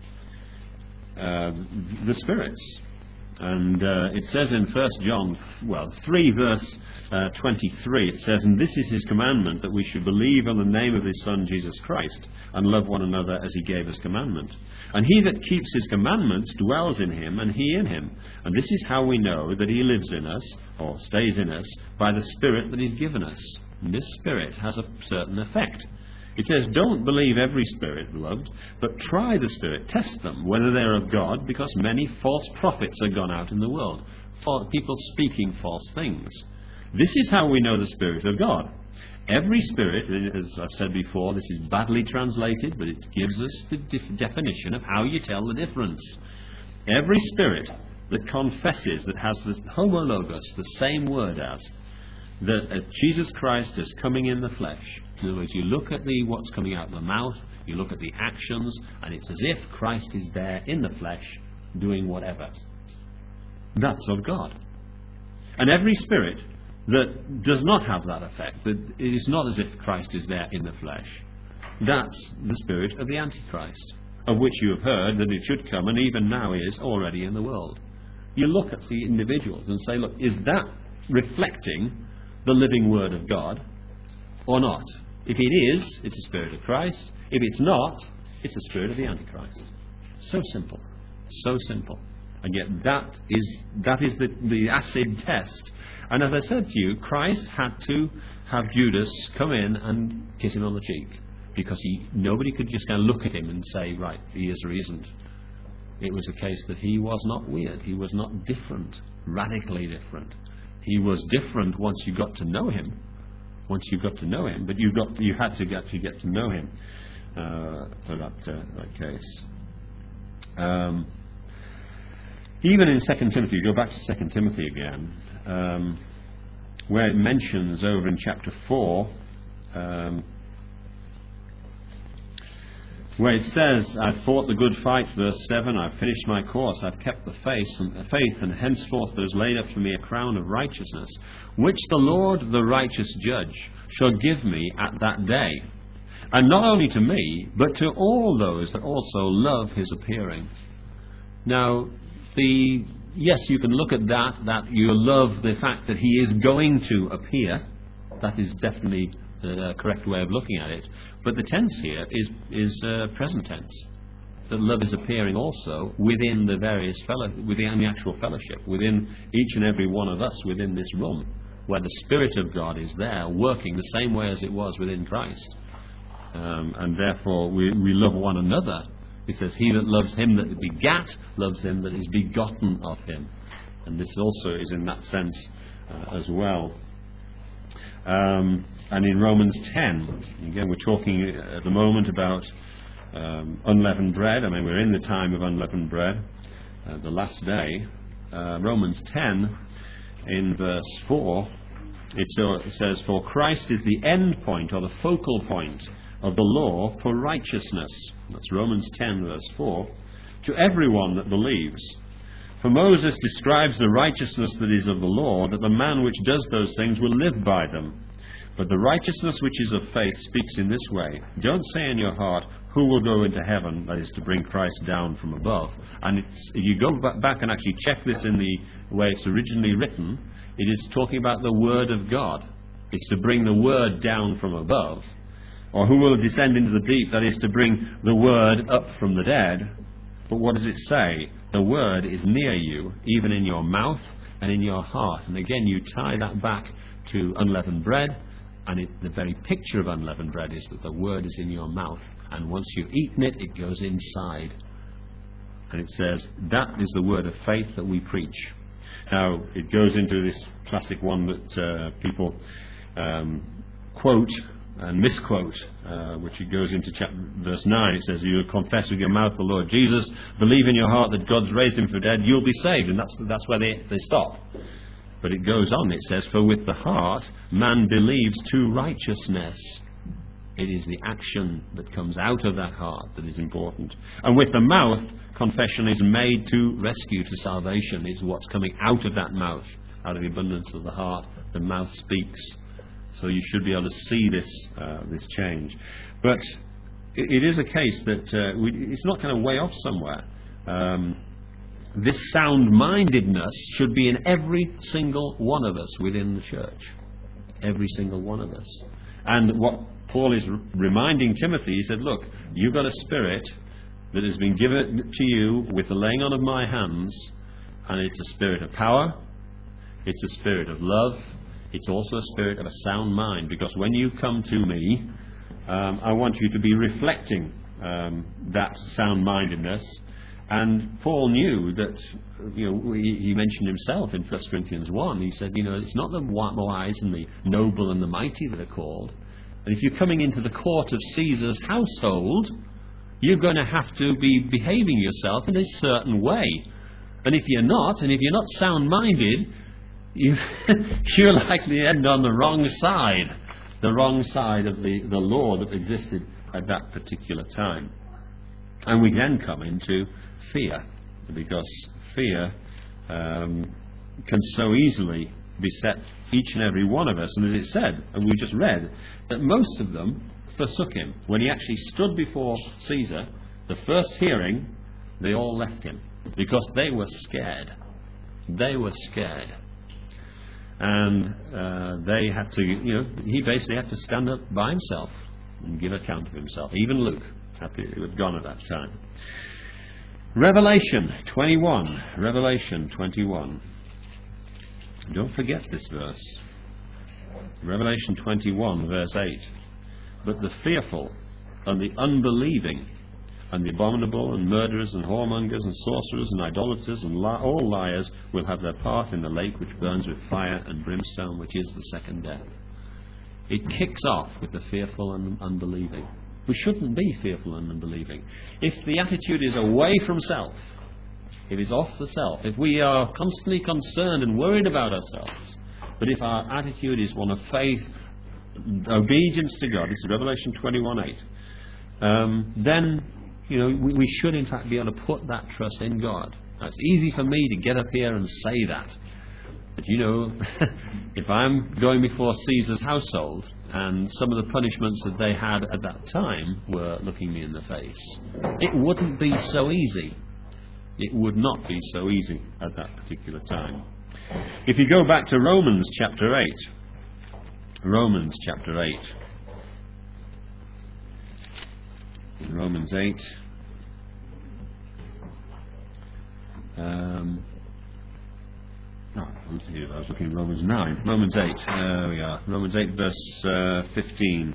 the spirits. And it says in 1 John 3 verse 23, it says, and this is his commandment, that we should believe on the name of his Son Jesus Christ, and love one another as he gave us commandment. And he that keeps his commandments dwells in him, and he in him. And this is how we know that he lives in us, or stays in us, by the Spirit that he's given us. And this Spirit has a certain effect. It says, don't believe every spirit, beloved, but try the Spirit, test them, whether they're of God, because many false prophets are gone out in the world, people speaking false things. This is how we know the Spirit of God. Every spirit, as I've said before, this is badly translated, but it gives us the definition of how you tell the difference. Every spirit that confesses, that has the homologos, the same word as, that Jesus Christ is coming in the flesh. In other words, you look at what's coming out of the mouth, you look at the actions, and it's as if Christ is there in the flesh doing whatever. That's of God. And every spirit that does not have that effect, that it is not as if Christ is there in the flesh, that's the spirit of the Antichrist, of which you have heard that it should come, and even now is already in the world. You look at the individuals and say, look, is that reflecting the living Word of God or not? If it is, it's the Spirit of Christ. If it's not, it's the spirit of the Antichrist. So simple. So simple. And yet that is the acid test. And as I said to you, Christ had to have Judas come in and kiss him on the cheek, because nobody could just kind of look at him and say, right, he is or he isn't. It was a case that he was not weird. He was not different, radically different. He was different once you got to know him. Once you got to know him, but you had to get to know him for that case. Even in 2 Timothy, go back to 2 Timothy again, where it mentions over in chapter 4, where it says, I've fought the good fight, verse 7, I've finished my course, I've kept the faith, and henceforth there is laid up for me a crown of righteousness, which the Lord, the righteous judge, shall give me at that day. And not only to me, but to all those that also love his appearing. Now, yes, you can look at that you love the fact that he is going to appear. That is definitely the correct way of looking at it. But the tense here is present tense. That love is appearing also within the various within the actual fellowship, within each and every one of us within this room, where the Spirit of God is there working the same way as it was within Christ. And therefore we love one another. It says, he that loves him that begat loves him that is begotten of him. And this also is in that sense as well. And in Romans 10, again we're talking at the moment about unleavened bread. I mean, we're in the time of unleavened bread, the last day. Romans 10 in verse 4, it says, for Christ is the end point or the focal point of the law for righteousness. That's Romans 10 verse 4. To everyone that believes. For Moses describes the righteousness that is of the law, that the man which does those things will live by them. But the righteousness which is of faith speaks in this way. Don't say in your heart, who will go into heaven, that is to bring Christ down from above. And you go back and actually check this in the way it's originally written, it is talking about the Word of God. It's to bring the Word down from above. Or who will descend into the deep, that is to bring the Word up from the dead. But what does it say? The Word is near you, even in your mouth and in your heart. And again, you tie that back to unleavened bread, and the very picture of unleavened bread is that the Word is in your mouth, and once you've eaten it, it goes inside. And it says, that is the word of faith that we preach. Now, it goes into this classic one that people quote and misquote, which it goes into verse 9. It says, you confess with your mouth the Lord Jesus, believe in your heart that God's raised him from the dead, you'll be saved. And that's where they stop. But it goes on, it says, for with the heart man believes to righteousness. It is the action that comes out of that heart that is important. And with the mouth, confession is made to rescue to salvation. It's what's coming out of that mouth, out of the abundance of the heart. The mouth speaks. So you should be able to see this change. But it is a case that it's not kind of way off somewhere. This sound-mindedness should be in every single one of us within the church. Every single one of us. And what Paul is reminding Timothy, he said, look, you've got a spirit that has been given to you with the laying on of my hands, and it's a spirit of power, it's a spirit of love, it's also a spirit of a sound mind, because when you come to me, I want you to be reflecting that sound-mindedness. And Paul knew that, he mentioned himself in 1 Corinthians 1. He said, it's not the wise and the noble and the mighty that are called. And if you're coming into the court of Caesar's household, you're going to have to be behaving yourself in a certain way. And if you're not sound-minded, you're likely to end on the wrong side of the law that existed at that particular time. And we then come into fear, because fear can so easily beset each and every one of us. And as it said, and we just read, that most of them forsook him. When he actually stood before Caesar, the first hearing, they all left him, because they were scared. They were scared. And they had to, he basically had to stand up by himself and give account of himself. Even Luke had gone at that time. Revelation 21. Revelation 21. Don't forget this verse. Revelation 21, verse 8. But the fearful and the unbelieving and the abominable and murderers and whoremongers and sorcerers and idolaters and all liars will have their part in the lake which burns with fire and brimstone, which is the second death. It kicks off with the fearful and unbelieving. We shouldn't be fearful and unbelieving. If the attitude is away from self, if it's off the self, if we are constantly concerned and worried about ourselves, but if our attitude is one of faith, obedience to God, this is Revelation 21:8, then we should in fact be able to put that trust in God. Now, it's easy for me to get up here and say that. But if I'm going before Caesar's household and some of the punishments that they had at that time were looking me in the face, it wouldn't be so easy. It would not be so easy at that particular time. If you go back to Romans chapter 8, Romans chapter 8, in Romans 8, I was looking at Romans 9. Romans 8. There we are. Romans 8, verse 15.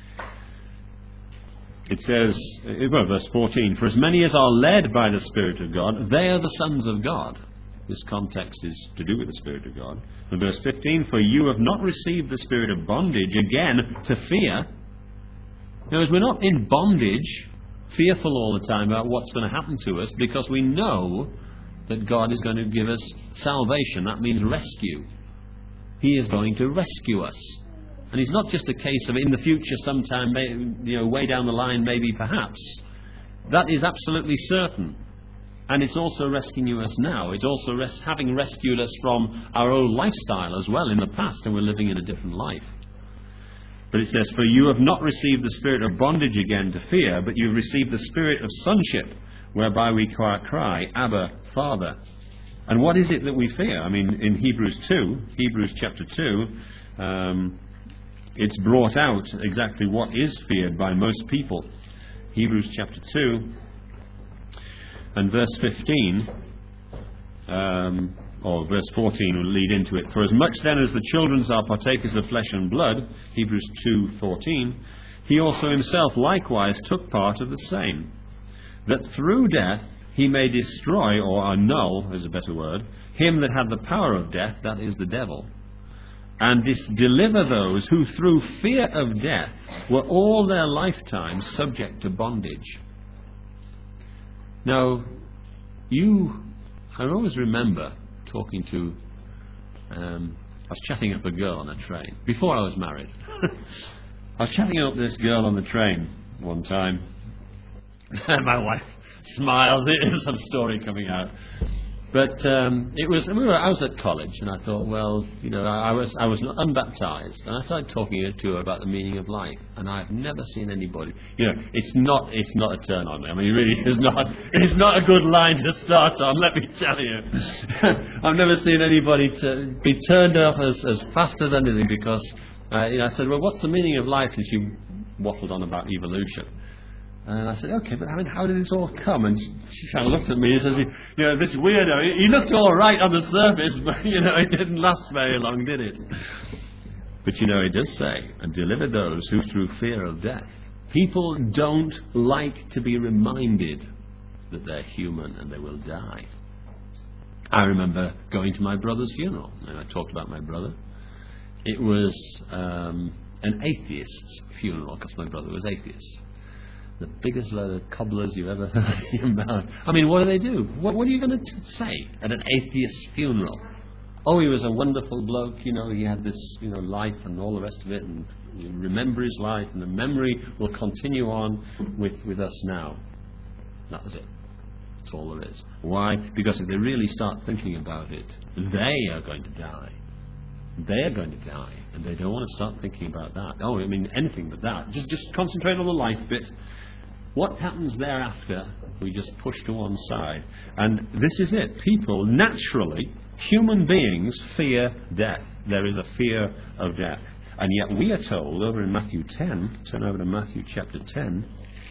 It says, verse 14, "For as many as are led by the Spirit of God, they are the sons of God." This context is to do with the Spirit of God. And verse 15, "For you have not received the spirit of bondage again to fear." Now, as we're not in bondage, fearful all the time about what's going to happen to us, because we know that God is going to give us salvation. That means rescue. He is going to rescue us. And it's not just a case of in the future sometime, way down the line, maybe, perhaps. That is absolutely certain. And it's also rescuing us now. It's also having rescued us from our old lifestyle as well in the past, and we're living in a different life. But it says, "For you have not received the spirit of bondage again to fear, but you have received the spirit of sonship, whereby we cry, Abba, Father." And what is it that we fear? I mean, in Hebrews chapter 2, it's brought out exactly what is feared by most people. Hebrews chapter 2 and verse 15, or verse 14 will lead into it. "For as much then as the children are partakers of flesh and blood," Hebrews 2:14, "he also himself likewise took part of the same, that through death he may destroy," or annul is a better word, "him that had the power of death," that is the devil, "and deliver those who through fear of death were all their lifetime subject to bondage." Now, I always remember talking to, I was chatting up a girl on a train, before I was married. I was chatting up this girl on the train one time, and my wife smiles. It is some story coming out. But I was at college, and I thought, well, I was unbaptized, and I started talking to her about the meaning of life, and I've never seen anybody. It's not a turn on me. I mean, it really is not. It's not a good line to start on. Let me tell you, I've never seen anybody be turned off as fast as anything, because I said, well, what's the meaning of life? And she waffled on about evolution. And I said, okay, but I mean, how did this all come? And she kind of looked at me and says, this weirdo, he looked all right on the surface, but, it didn't last very long, did it? But, it does say, "And deliver those who through fear of death." People don't like to be reminded that they're human and they will die. I remember going to my brother's funeral, and I talked about my brother. It was an atheist's funeral, because my brother was atheist. The biggest load of cobblers you've ever heard about. I mean, what do? What are you going to say at an atheist funeral? Oh, he was a wonderful bloke, he had this, life and all the rest of it, and you remember his life, and the memory will continue on with us now. That was it. That's all there is. Why? Because if they really start thinking about it, they are going to die. They are going to die, and they don't want to start thinking about that. Oh, I mean, anything but that. Just concentrate on the life bit. What happens thereafter, we just push to one side. And this is it. People, naturally, human beings fear death. There is a fear of death. And yet we are told over in Matthew 10, turn over to Matthew chapter 10.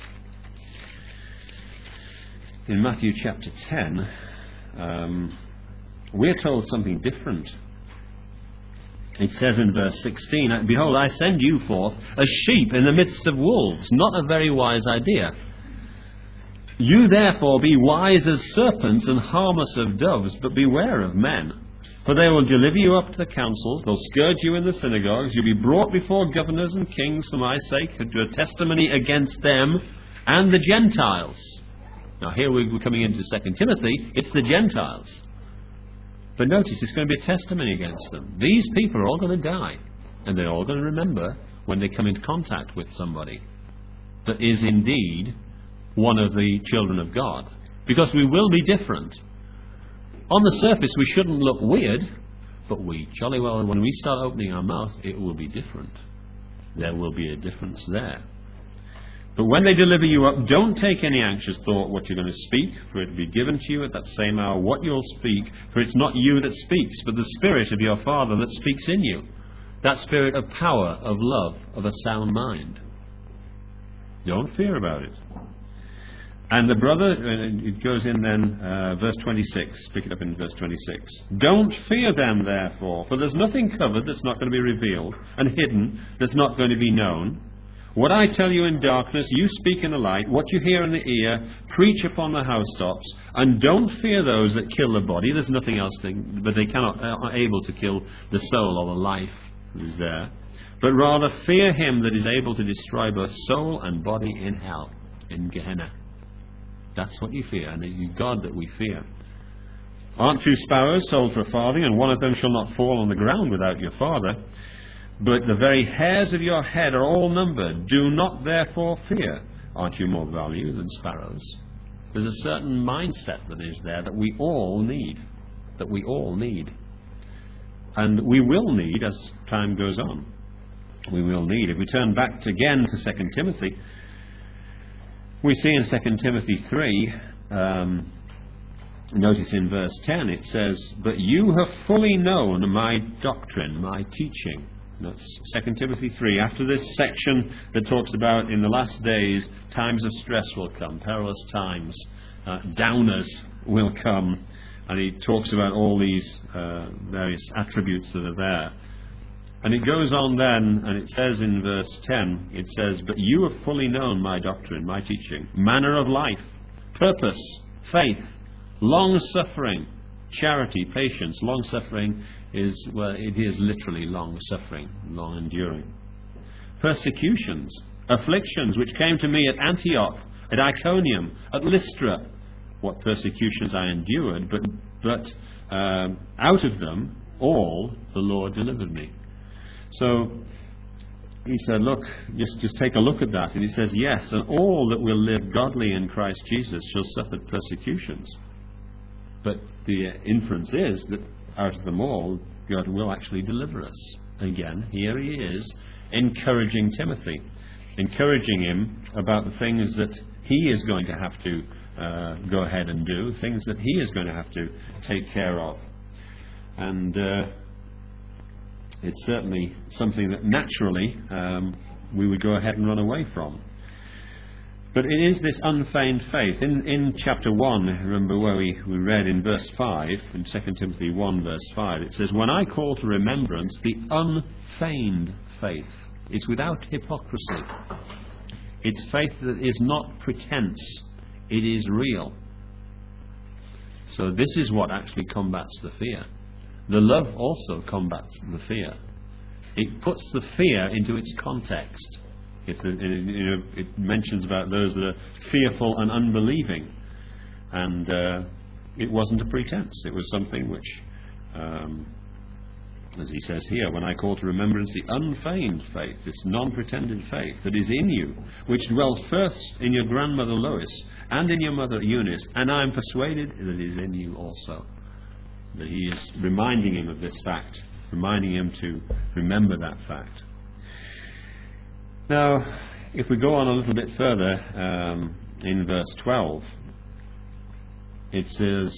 In Matthew chapter 10, we're told something different. It says in verse 16, "Behold, I send you forth as sheep in the midst of wolves." Not a very wise idea. "You therefore be wise as serpents and harmless of doves, but beware of men. For they will deliver you up to the councils, they'll scourge you in the synagogues, you'll be brought before governors and kings for my sake, to do a testimony against them and the Gentiles." Now here we're coming into 2 Timothy, it's the Gentiles. But notice, it's going to be a testimony against them. These people are all going to die. And they're all going to remember when they come into contact with somebody. that is indeed one of the children of God. Because we will be different. On the surface we shouldn't look weird, but we jolly well, when we start opening our mouth, it will be different. There will be a difference there. But when they deliver you up, don't take any anxious thought what you're going to speak, for it will be given to you at that same hour what you'll speak, for it's not you that speaks, but the Spirit of your Father that speaks in you. That Spirit of power, of love, of a sound mind. Don't fear about it. And the brother, it goes in then, verse 26, pick it up in verse 26. Don't fear them, therefore, for there's nothing covered that's not going to be revealed, and hidden that's not going to be known. What I tell you in darkness, you speak in the light. What you hear in the ear, preach upon the housetops. And don't fear those that kill the body. There's nothing else, but they are able to kill the soul or the life that is there. But rather fear him that is able to destroy both soul and body in hell, in Gehenna. That's what you fear, and it is God that we fear. Aren't 2 sparrows sold for a farthing, and one of them shall not fall on the ground without your Father? But the very hairs of your head are all numbered. Do not therefore fear. Aren't you more valuable than sparrows? There's a certain mindset that is there that we all need. That we all need. And we will need as time goes on. We will need. If we turn back again to 2 Timothy, we see in 2 Timothy 3, notice in verse 10, it says, But you have fully known my doctrine, my teaching. That's 2 Timothy 3. After this section that talks about in the last days, times of stress will come, perilous times, downers will come. And he talks about all these various attributes that are there. And it goes on then, and it says in verse 10, it says, But you have fully known my doctrine, my teaching, manner of life, purpose, faith, long-suffering, charity, patience. Long-suffering is, well, it is literally long-suffering, long-enduring. Persecutions, afflictions, which came to me at Antioch, at Iconium, at Lystra. What persecutions I endured, but out of them all the Lord delivered me. So he said, look, just take a look at that. And he says, yes, and all that will live godly in Christ Jesus shall suffer persecutions. But the inference is that out of them all, God will actually deliver us. Again, here he is encouraging Timothy, encouraging him about the things that he is going to have to go ahead and do, things that he is going to have to take care of. And it's certainly something that naturally we would go ahead and run away from. But it is this unfeigned faith. In chapter 1, remember where we read in verse 5, in 2 Timothy 1 verse 5, it says, When I call to remembrance the unfeigned faith. It's without hypocrisy. It's faith that is not pretense. It is real. So this is what actually combats the fear. The love also combats the fear. It puts the fear into its context. It mentions about those that are fearful and unbelieving. And it wasn't a pretense. It was something which, as he says here, when I call to remembrance the unfeigned faith, this non-pretended faith that is in you, which dwells first in your grandmother Lois and in your mother Eunice, and I am persuaded that it is in you also. That he is reminding him of this fact, reminding him to remember that fact. Now, if we go on a little bit further, in verse 12, it says,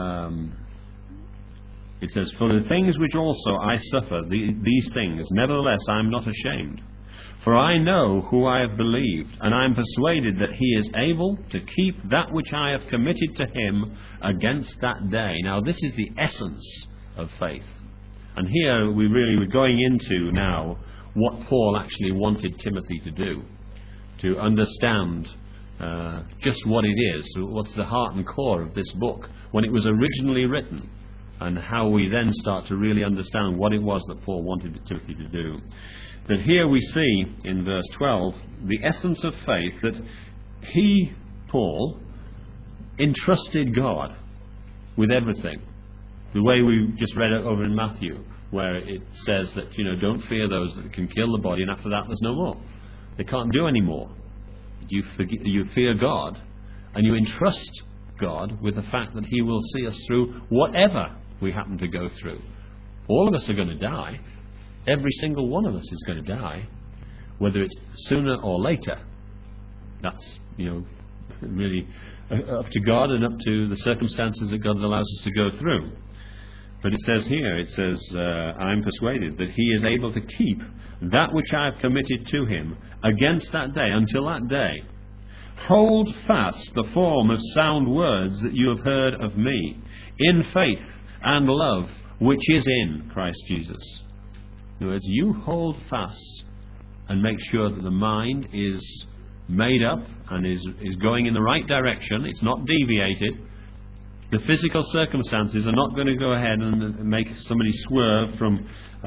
For the things which also I suffer, these things, nevertheless I am not ashamed. For I know who I have believed, and I am persuaded that he is able to keep that which I have committed to him against that day. Now, this is the essence of faith. And here we're going into now what Paul actually wanted Timothy to do, to understand just what it is, what's the heart and core of this book when it was originally written, and how we then start to really understand what it was that Paul wanted Timothy to do. That here we see in verse 12 the essence of faith, that he, Paul, entrusted God with everything. The way we just read it over in Matthew, where it says that, don't fear those that can kill the body, and after that there's no more. They can't do any more. you fear God, and you entrust God with the fact that He will see us through whatever we happen to go through. All of us are going to die. Every single one of us is going to die, whether it's sooner or later. That's, really up to God and up to the circumstances that God allows us to go through. But it says here, I'm persuaded that He is able to keep that which I have committed to Him against that day, until that day. Hold fast the form of sound words that you have heard of me, in faith and love, which is in Christ Jesus. In other words, you hold fast and make sure that the mind is made up and is going in the right direction. It's not deviated. The physical circumstances are not going to go ahead and make somebody swerve from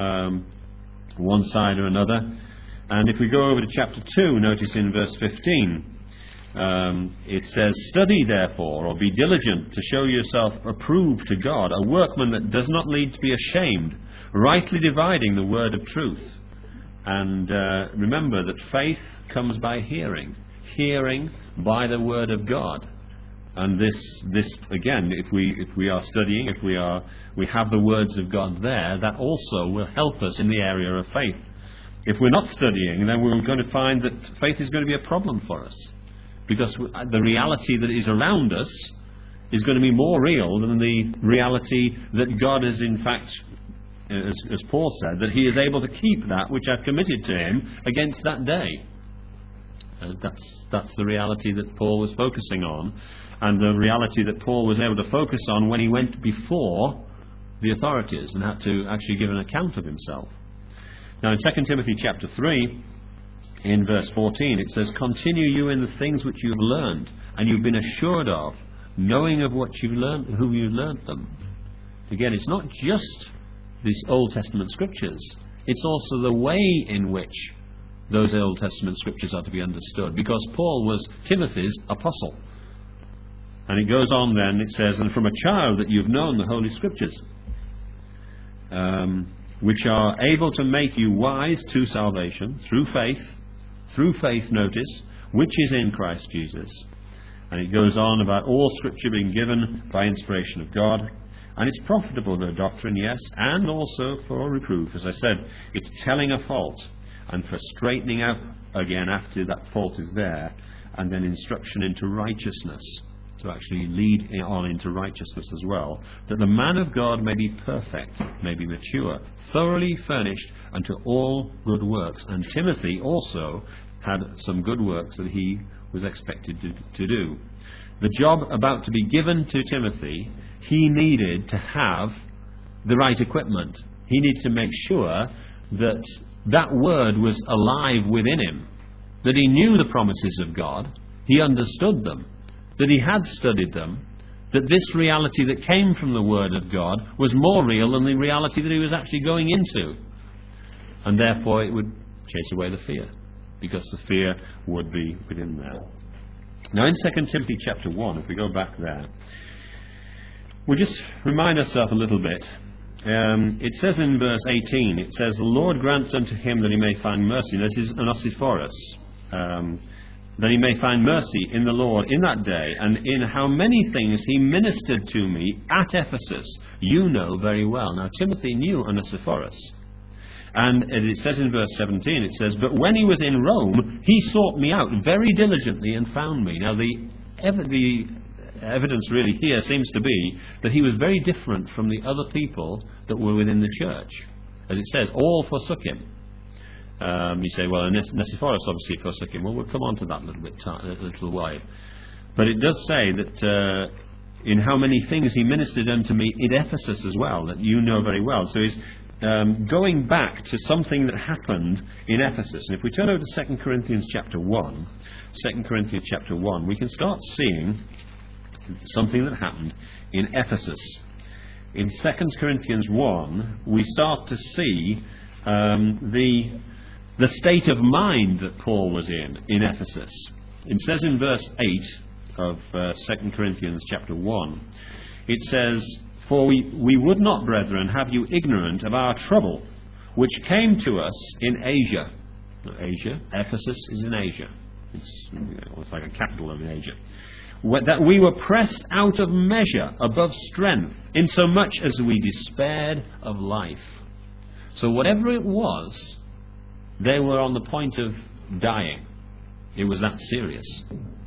one side or another. And if we go over to chapter 2, notice in verse 15, it says, "Study therefore, or be diligent to show yourself approved to God, a workman that does not need to be ashamed, rightly dividing the word of truth." And remember that faith comes by hearing by the word of God. And this again, if we are studying, if we have the words of God there, that also will help us in the area of faith. If we're not studying, then we're going to find that faith is going to be a problem for us, because the reality that is around us is going to be more real than the reality that God is, in fact, as Paul said, that He is able to keep that which I've committed to Him against that day. That's the reality that Paul was focusing on, and the reality that Paul was able to focus on when he went before the authorities and had to actually give an account of himself. Now in 2 Timothy chapter 3, in verse 14, it says, "Continue you in the things which you have learned, and you've been assured of, knowing of what you've learned, who you've learned them." Again, it's not just these Old Testament scriptures, it's also the way in which those Old Testament scriptures are to be understood, because Paul was Timothy's apostle. And it goes on then, it says, "And from a child that you've known the Holy Scriptures, which are able to make you wise to salvation through faith, notice, which is in Christ Jesus." And it goes on about all Scripture being given by inspiration of God, and it's profitable for doctrine, yes, and also for reproof. As I said, it's telling a fault and for straightening out again after that fault is there, and then instruction into righteousness, to actually lead on into righteousness as well, that the man of God may be perfect, may be mature, thoroughly furnished unto all good works. And Timothy also had some good works that he was expected to do. The job about to be given to Timothy, he needed to have the right equipment. He needed to make sure that that word was alive within him, that he knew the promises of God, he understood them, that he had studied them, that this reality that came from the Word of God was more real than the reality that he was actually going into. And therefore it would chase away the fear, because the fear would be within there. Now in 2 Timothy chapter 1, if we go back there, we'll just remind ourselves a little bit. It says in verse 18, it says, "The Lord grants unto him that he may find mercy." This is Onesiphorus. "That he may find mercy in the Lord in that day, and in how many things he ministered to me at Ephesus, you know very well." Now Timothy knew Onesiphorus. And it says in verse 17, it says, "But when he was in Rome, he sought me out very diligently and found me." Now the evidence really here seems to be that he was very different from the other people that were within the church. As it says, all forsook him. You say, well, Onesiphorus obviously forsook him. Well, we'll come on to that a little way. But it does say that in how many things he ministered unto me in Ephesus as well, that you know very well. So he's going back to something that happened in Ephesus. And if we turn over to 2 Corinthians chapter 1, 2 Corinthians chapter 1, we can start seeing something that happened in Ephesus. In 2 Corinthians 1, we start to see the state of mind that Paul was in Ephesus. It says in verse 8 of 2 Corinthians chapter 1, it says, "For we would not, brethren, have you ignorant of our trouble, which came to us in Asia." Now, Asia, Ephesus is in Asia. It's like a capital of Asia. That we were pressed out of measure, above strength, insomuch as we despaired of life. So whatever it was, they were on the point of dying. It was that serious.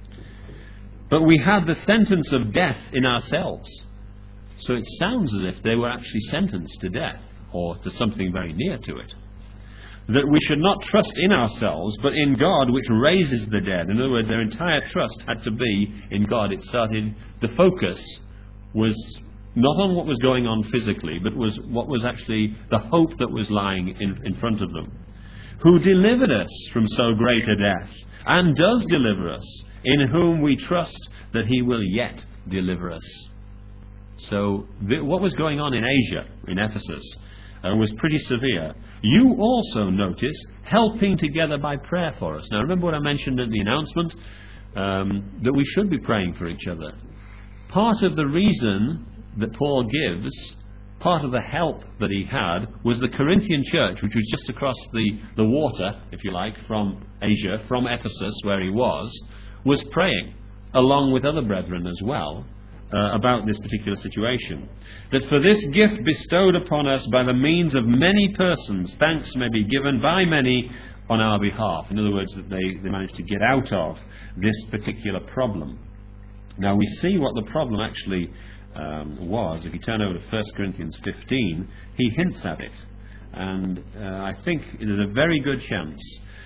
But we had the sentence of death in ourselves. So it sounds as if they were actually sentenced to death, or to something very near to it. That we should not trust in ourselves, but in God which raises the dead. In other words, their entire trust had to be in God. The focus was not on what was going on physically, but was what was actually the hope that was lying in front of them. Who delivered us from so great a death, and does deliver us, in whom we trust that he will yet deliver us. So what was going on in Asia, in Ephesus, was pretty severe. You also notice helping together by prayer for us. Now remember what I mentioned in the announcement, that we should be praying for each other. Part of the reason that Paul gives, part of the help that he had, was the Corinthian church, which was just across the water, if you like, from Asia, from Ephesus where he was praying, along with other brethren as well, about this particular situation. That for this gift bestowed upon us by the means of many persons, thanks may be given by many on our behalf. In other words, that they managed to get out of this particular problem. Now we see what the problem actually was. If you turn over to 1 Corinthians 15, he hints at it. And I think there's a very good chance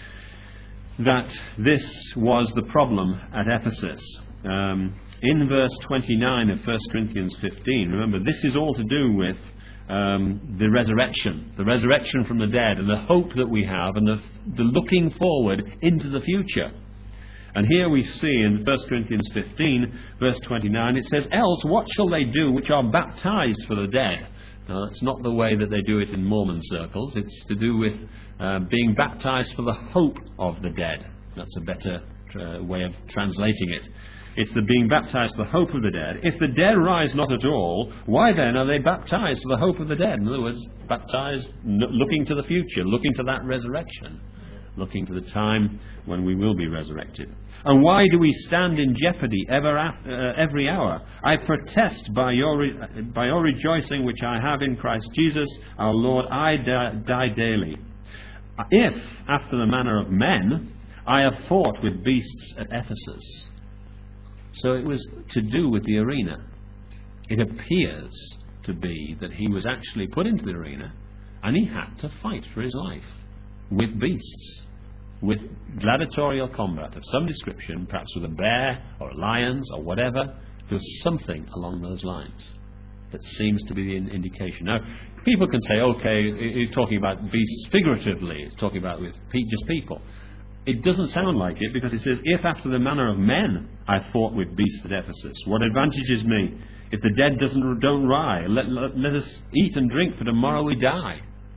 that this was the problem at Ephesus. In verse 29 of 1 Corinthians 15, remember, this is all to do with the resurrection from the dead, and the hope that we have, and the looking forward into the future. And here we see in 1 Corinthians 15, verse 29, it says, "Else what shall they do which are baptized for the dead?" Now that's not the way that they do it in Mormon circles. It's to do with being baptized for the hope of the dead. That's a better way of translating it. It's the being baptized for the hope of the dead. If the dead rise not at all, why then are they baptized for the hope of the dead? In other words, baptized looking to the future, looking to that resurrection, looking to the time when we will be resurrected. And why do we stand in jeopardy every hour? I protest by your rejoicing which I have in Christ Jesus our Lord, I die daily. If, after the manner of men, I have fought with beasts at Ephesus. So it was to do with the arena. It appears to be that he was actually put into the arena and he had to fight for his life with beasts, with gladiatorial combat of some description, perhaps with a bear or lions or whatever. There's something along those lines that seems to be an indication. Now, people can say, okay, he's talking about beasts figuratively, he's talking about with just people. It doesn't sound like it, because it says, if after the manner of men I fought with beasts at Ephesus, what advantage is me? If the dead don't rise, let us eat and drink, for tomorrow we die.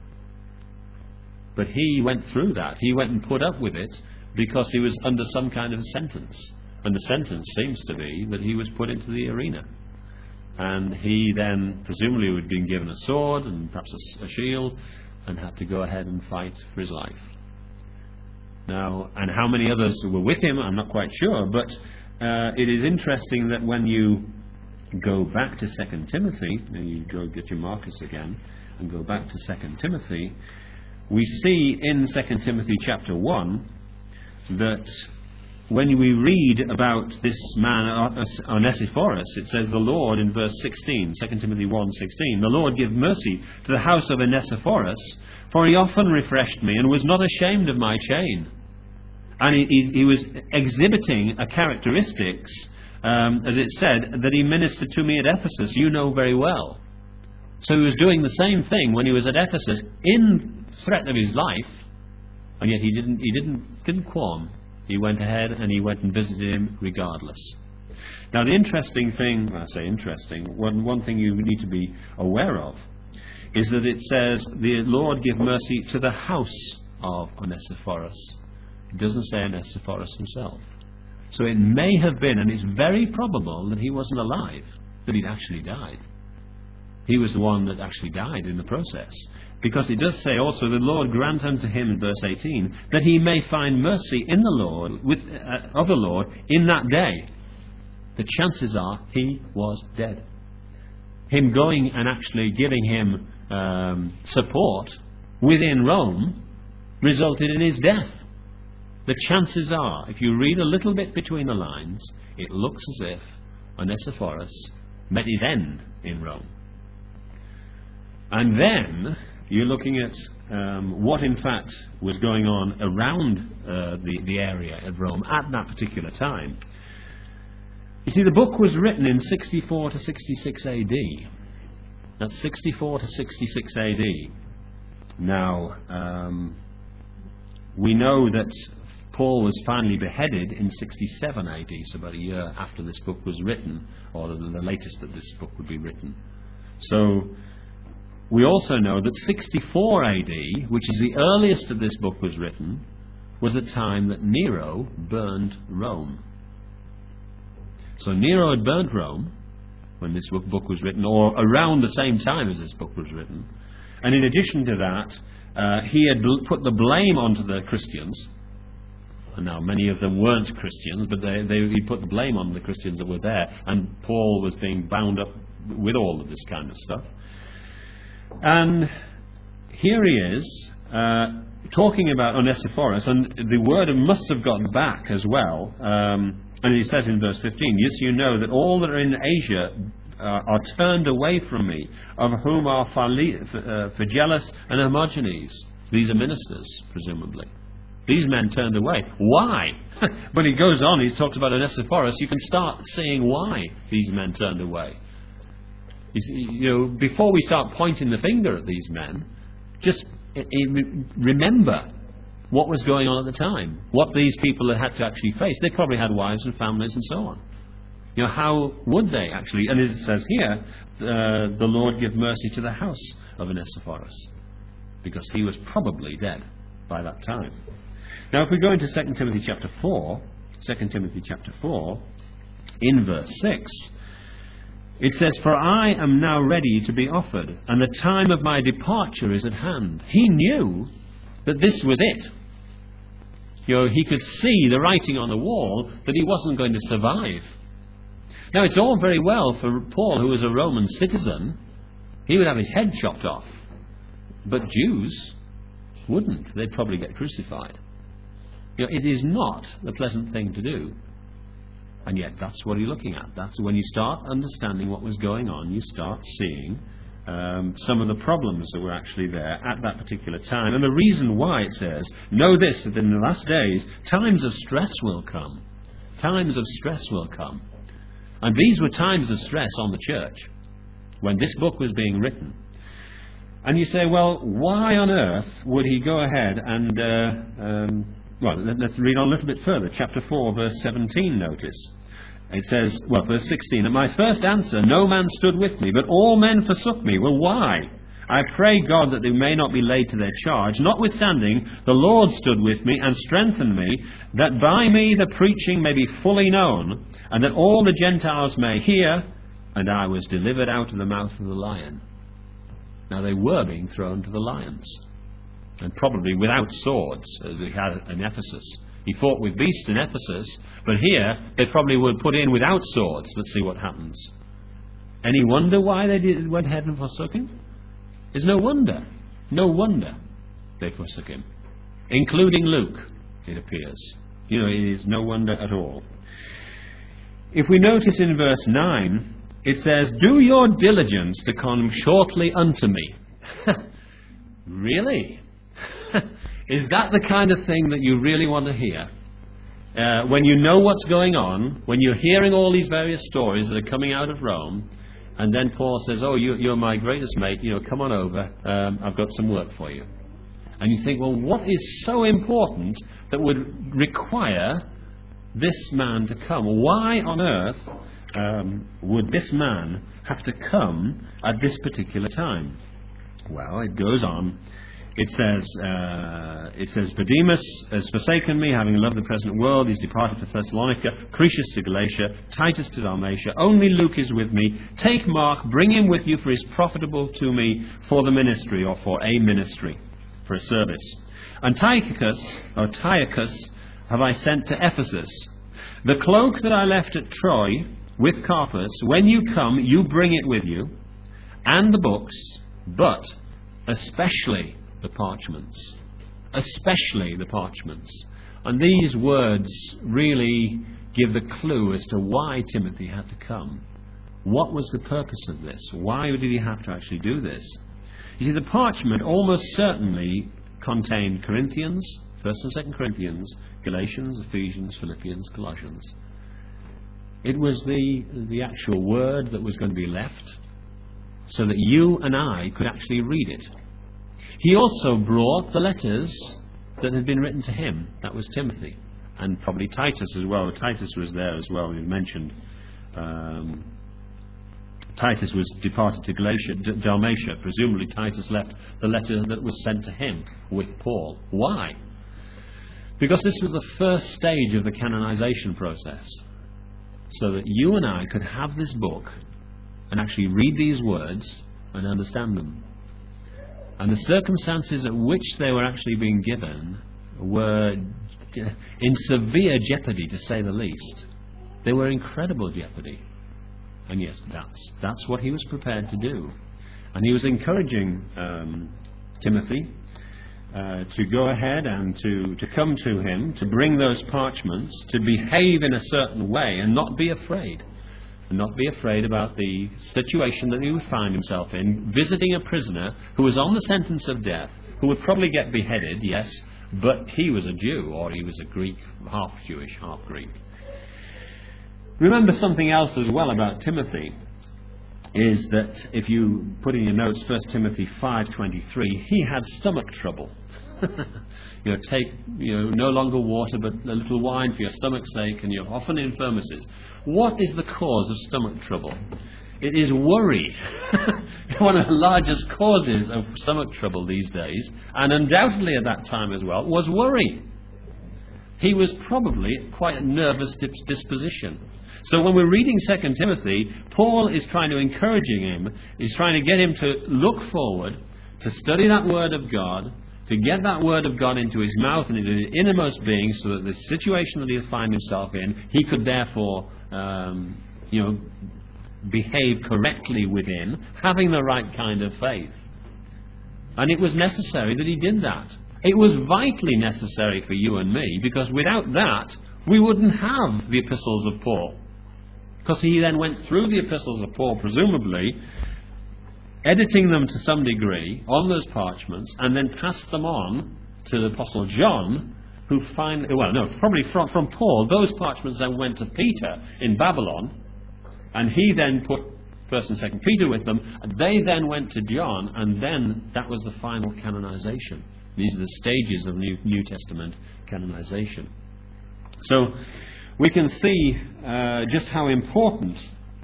But he went through that. He went and put up with it because he was under some kind of sentence. And the sentence seems to be that he was put into the arena. And he then presumably would have been given a sword and perhaps a shield, and had to go ahead and fight for his life. Now, and how many others were with him, I'm not quite sure, but it is interesting that when you go back to 2 Timothy, and you go get your markers again, and go back to 2 Timothy, we see in 2 Timothy chapter 1 that when we read about this man Onesiphorus, it says the Lord in verse 16, 2 Timothy 1:16, "The Lord give mercy to the house of Onesiphorus, for he often refreshed me and was not ashamed of my chain." And he was exhibiting a characteristics, as it said, that he ministered to me at Ephesus, you know very well. So he was doing the same thing when he was at Ephesus, in threat of his life, and yet he didn't qualm. He went ahead and he went and visited him regardless. Now the interesting thing, when I say interesting, one thing you need to be aware of is that it says, the Lord give mercy to the house of Onesiphorus. It doesn't say Onesiphorus himself. So it may have been, and it's very probable, that he wasn't alive, that he'd actually died. He was the one that actually died in the process. Because it does say also, the Lord grant unto him, in verse 18, that he may find mercy in the Lord, of the Lord, in that day. The chances are he was dead. Him going and actually giving him support within Rome resulted in his death. The chances are, if you read a little bit between the lines, it looks as if Onesiphorus met his end in Rome. And then you're looking at what in fact was going on around the area of Rome at that particular time. You see, the book was written in 64 to 66 AD. That's 64 to 66 AD. Now, we know that Paul was finally beheaded in 67 AD, so about a year after this book was written, or the latest that this book would be written. So, we also know that 64 AD, which is the earliest that this book was written, was the time that Nero burned Rome. So Nero had burnt Rome when this book was written, or around the same time as this book was written. And in addition to that, he had put the blame onto the Christians. And now many of them weren't Christians, but he put the blame on the Christians that were there. And Paul was being bound up with all of this kind of stuff. And here he is, talking about Onesiphorus, and the word must have gotten back as well. And he says in verse 15, yes, you know that all that are in Asia are turned away from me, of whom are Phygellus and Hermogenes. These are ministers, presumably. These men turned away. Why? When he goes on, he talks about Onesiphorus, you can start seeing why these men turned away. You know, before we start pointing the finger at these men, just remember what was going on at the time, what these people had to actually face. They probably had wives and families and so on. You know, how would they actually? And as it says here, the Lord give mercy to the house of Onesiphorus, because he was probably dead by that time. Now, if we go into 2 Timothy chapter 4, 2 Timothy chapter 4, in verse 6, it says, for I am now ready to be offered, and the time of my departure is at hand. He knew that this was it. You know, he could see the writing on the wall that he wasn't going to survive. Now, it's all very well for Paul, who was a Roman citizen. He would have his head chopped off. But Jews wouldn't. They'd probably get crucified. You know, it is not a pleasant thing to do. And yet, that's what you're looking at. That's when you start understanding what was going on, you start seeing some of the problems that were actually there at that particular time. And the reason why, it says, know this, that in the last days, times of stress will come. Times of stress will come. And these were times of stress on the church when this book was being written. And you say, well, why on earth would he go ahead and... well, let's read on a little bit further. Chapter 4, verse 17, notice. It says, well, verse 16, at my first answer, no man stood with me, but all men forsook me. Well, why? I pray God that they may not be laid to their charge. Notwithstanding, the Lord stood with me and strengthened me, that by me the preaching may be fully known, and that all the Gentiles may hear, and I was delivered out of the mouth of the lion. Now, they were being thrown to the lions, and probably without swords, as he had in Ephesus. He fought with beasts in Ephesus, but here they probably would put in without swords. Let's see what happens. Any wonder why they went ahead and forsook him? There's no wonder. No wonder they forsook him. Including Luke, it appears. You know, it is no wonder at all. If we notice in verse 9, it says, do your diligence to come shortly unto me. Really? Is that the kind of thing that you really want to hear? When you know what's going on, when you're hearing all these various stories that are coming out of Rome, and then Paul says, oh, you're my greatest mate, you know, come on over, I've got some work for you. And you think, well, what is so important that would require this man to come? Why on earth would this man have to come at this particular time? Well, it goes on It says, "But Demas has forsaken me, having loved the present world. He's departed to Thessalonica, Crescens to Galatia, Titus to Dalmatia. Only Luke is with me. Take Mark, bring him with you, for he is profitable to me for the ministry," or for a ministry, for a service. "And Tychicus have I sent to Ephesus. The cloak that I left at Troy with Carpus, when you come, you bring it with you, and the books, but especially the parchments." Especially the parchments. And these words really give the clue as to why Timothy had to come. What was the purpose of this? Why did he have to actually do this? You see, the parchment almost certainly contained Corinthians, 1st and 2nd Corinthians, Galatians, Ephesians, Philippians, Colossians. It was the actual word that was going to be left so that you and I could actually read it. He also brought the letters that had been written to him. That was Timothy, and probably Titus as well. Titus was there as well, we mentioned. Titus was departed to Dalmatia. Presumably Titus left the letter that was sent to him with Paul. Why? Because this was the first stage of the canonization process, so that you and I could have this book and actually read these words and understand them. And the circumstances at which they were actually being given were in severe jeopardy, to say the least. They were incredible jeopardy. And yes, that's what he was prepared to do. And he was encouraging Timothy to go ahead and to come to him, to bring those parchments, to behave in a certain way and not be afraid. And not be afraid about the situation that he would find himself in, visiting a prisoner who was on the sentence of death, who would probably get beheaded, yes, but he was a Jew, or he was a Greek, half Jewish, half Greek. Remember something else as well about Timothy, is that if you put in your notes 1 Timothy 5:23, he had stomach trouble. Take no longer water but a little wine for your stomach's sake, and you're often in infirmities. What is the cause of stomach trouble? It is worry. One of the largest causes of stomach trouble these days, and undoubtedly at that time as well, was worry. He was probably quite a nervous disposition. So when we're reading 2 Timothy, Paul is trying to encourage him, he's trying to get him to look forward, to study that Word of God, to get that Word of God into his mouth and into his innermost being, so that the situation that he'll find himself in, he could therefore behave correctly within, having the right kind of faith. And it was necessary that he did that. It was vitally necessary for you and me, because without that, we wouldn't have the epistles of Paul. Because he then went through the epistles of Paul, presumably, editing them to some degree on those parchments, and then passed them on to the Apostle John, who probably from Paul, those parchments then went to Peter in Babylon, and he then put 1st and 2nd Peter with them, and they then went to John, and then that was the final canonization. These are the stages of New Testament canonization. So we can see just how important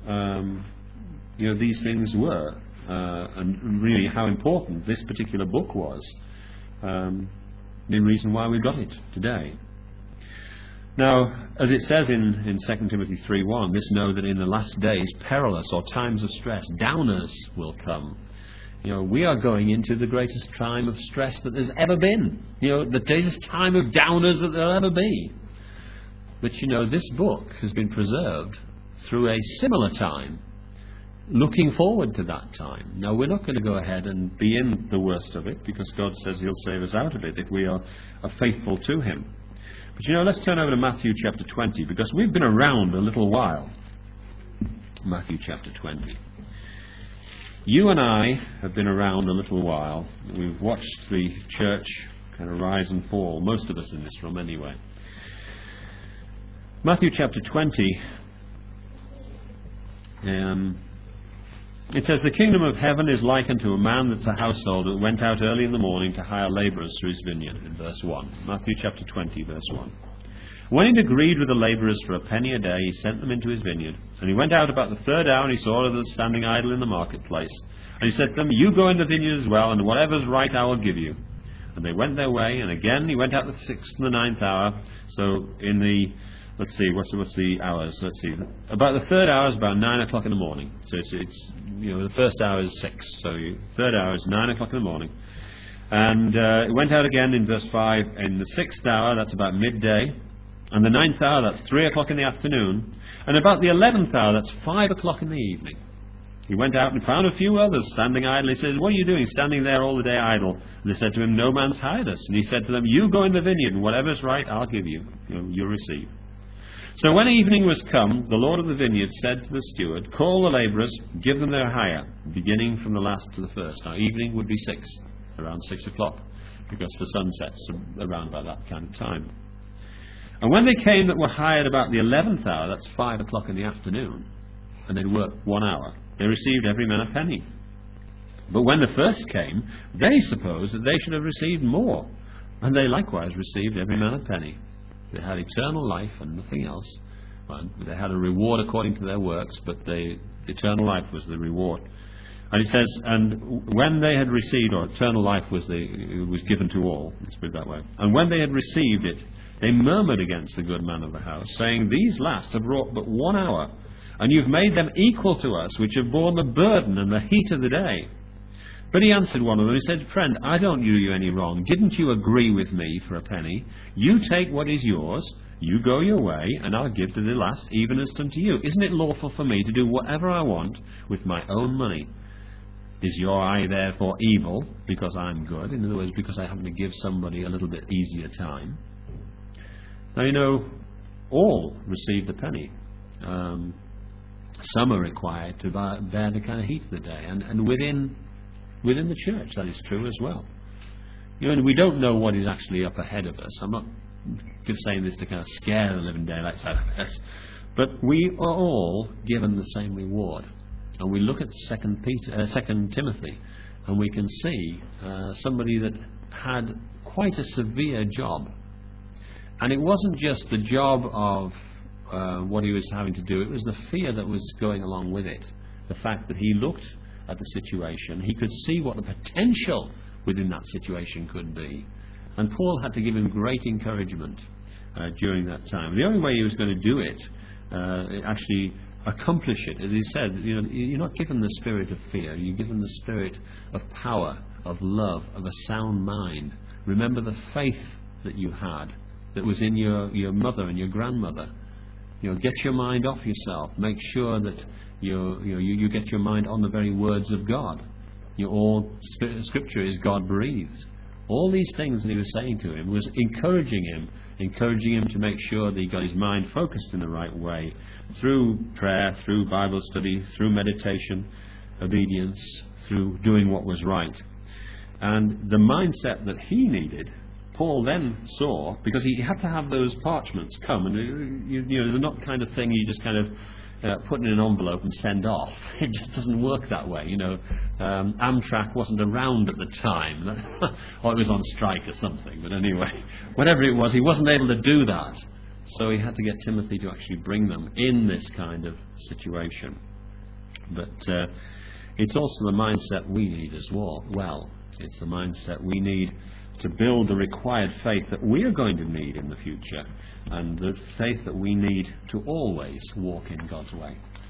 these things were, and really how important this particular book was. The reason why we've got it today. Now, as it says in 2 Timothy 3:1, this know that in the last days perilous, or times of stress, downers will come. We are going into the greatest time of stress that there's ever been. The greatest time of downers that there'll ever be. But this book has been preserved through a similar time, looking forward to that time. Now, we're not going to go ahead and be in the worst of it, because God says he'll save us out of it if we are faithful to him. But let's turn over to Matthew chapter 20, because we've been around a little while. Matthew chapter 20. You and I have been around a little while. We've watched the church kind of rise and fall, most of us in this room anyway. Matthew chapter 20, it says, "The kingdom of heaven is like unto a man that's a household that went out early in the morning to hire labourers for his vineyard," in verse 1. Matthew chapter 20, verse 1. "When he'd agreed with the labourers for a penny a day, he sent them into his vineyard. And he went out about the 3rd hour, and he saw others standing idle in the marketplace. And he said to them, You go in the vineyard as well, and whatever's right I will give you. And they went their way, and again he went out the 6th and the 9th hour. So in the, let's see, what's the hours? Let's see. About the 3rd hour is about 9 o'clock in the morning. So it's the first hour is 6. So the 3rd hour is 9 o'clock in the morning. And it went out again in verse 5 in the 6th hour, that's about midday. And the 9th hour, that's 3 o'clock in the afternoon. And about the 11th hour, that's 5 o'clock in the evening. He went out and found a few others standing idle. He says, "What are you doing, standing there all the day idle?" And they said to him, "No man's hired us." And he said to them, "You go in the vineyard, and whatever's right, I'll give you. You'll receive." So when evening was come, the Lord of the vineyard said to the steward, "Call the labourers, give them their hire, beginning from the last to the first." Now evening would be 6, around 6 o'clock, because the sun sets around about that kind of time. And when they came that were hired about the 11th hour, that's 5 o'clock in the afternoon, and they'd worked 1 hour, they received every man a penny. But when the first came, they supposed that they should have received more, and they likewise received every man a penny. They had eternal life and nothing else. Well, they had a reward according to their works, but eternal life was the reward. And it says, and when they had received, or eternal life was given to all, let's put it that way. And when they had received it, they murmured against the good man of the house, saying, "These last have wrought but 1 hour, and you've made them equal to us, which have borne the burden and the heat of the day." But he answered one of them, he said, "Friend, I don't do you any wrong. Didn't you agree with me for a penny? You take what is yours, you go your way, and I'll give to the last even as unto you. Isn't it lawful for me to do whatever I want with my own money? Is your eye therefore evil because I'm good?" In other words, because I happen to give somebody a little bit easier time. Now, all received a penny. Some are required to bear the kind of heat of the day, and within the church that is true as well. And we don't know what is actually up ahead of us. I'm not just saying this to kind of scare the living daylights out of us, but we are all given the same reward. And we look at 2 Timothy, and we can see somebody that had quite a severe job. And it wasn't just the job of what he was having to do, it was the fear that was going along with it. The fact that he looked at the situation, he could see what the potential within that situation could be. And Paul had to give him great encouragement during that time. The only way he was going to do it, actually accomplish it, as he said, you're not given the spirit of fear, you're given the spirit of power, of love, of a sound mind. Remember the faith that you had, that was in your mother and your grandmother. Get your mind off yourself. Make sure that you get your mind on the very words of God. All Scripture is God-breathed. All these things that he was saying to him was encouraging him to make sure that he got his mind focused in the right way, through prayer, through Bible study, through meditation, obedience, through doing what was right. And the mindset that he needed, Paul then saw, because he had to have those parchments come, and they're not the kind of thing you just kind of put in an envelope and send off. It just doesn't work that way. Amtrak wasn't around at the time, or it was on strike or something. But anyway, whatever it was, he wasn't able to do that. So he had to get Timothy to actually bring them in this kind of situation. But it's also the mindset we need as well. It's the mindset we need to build the required faith that we are going to need in the future, and the faith that we need to always walk in God's way.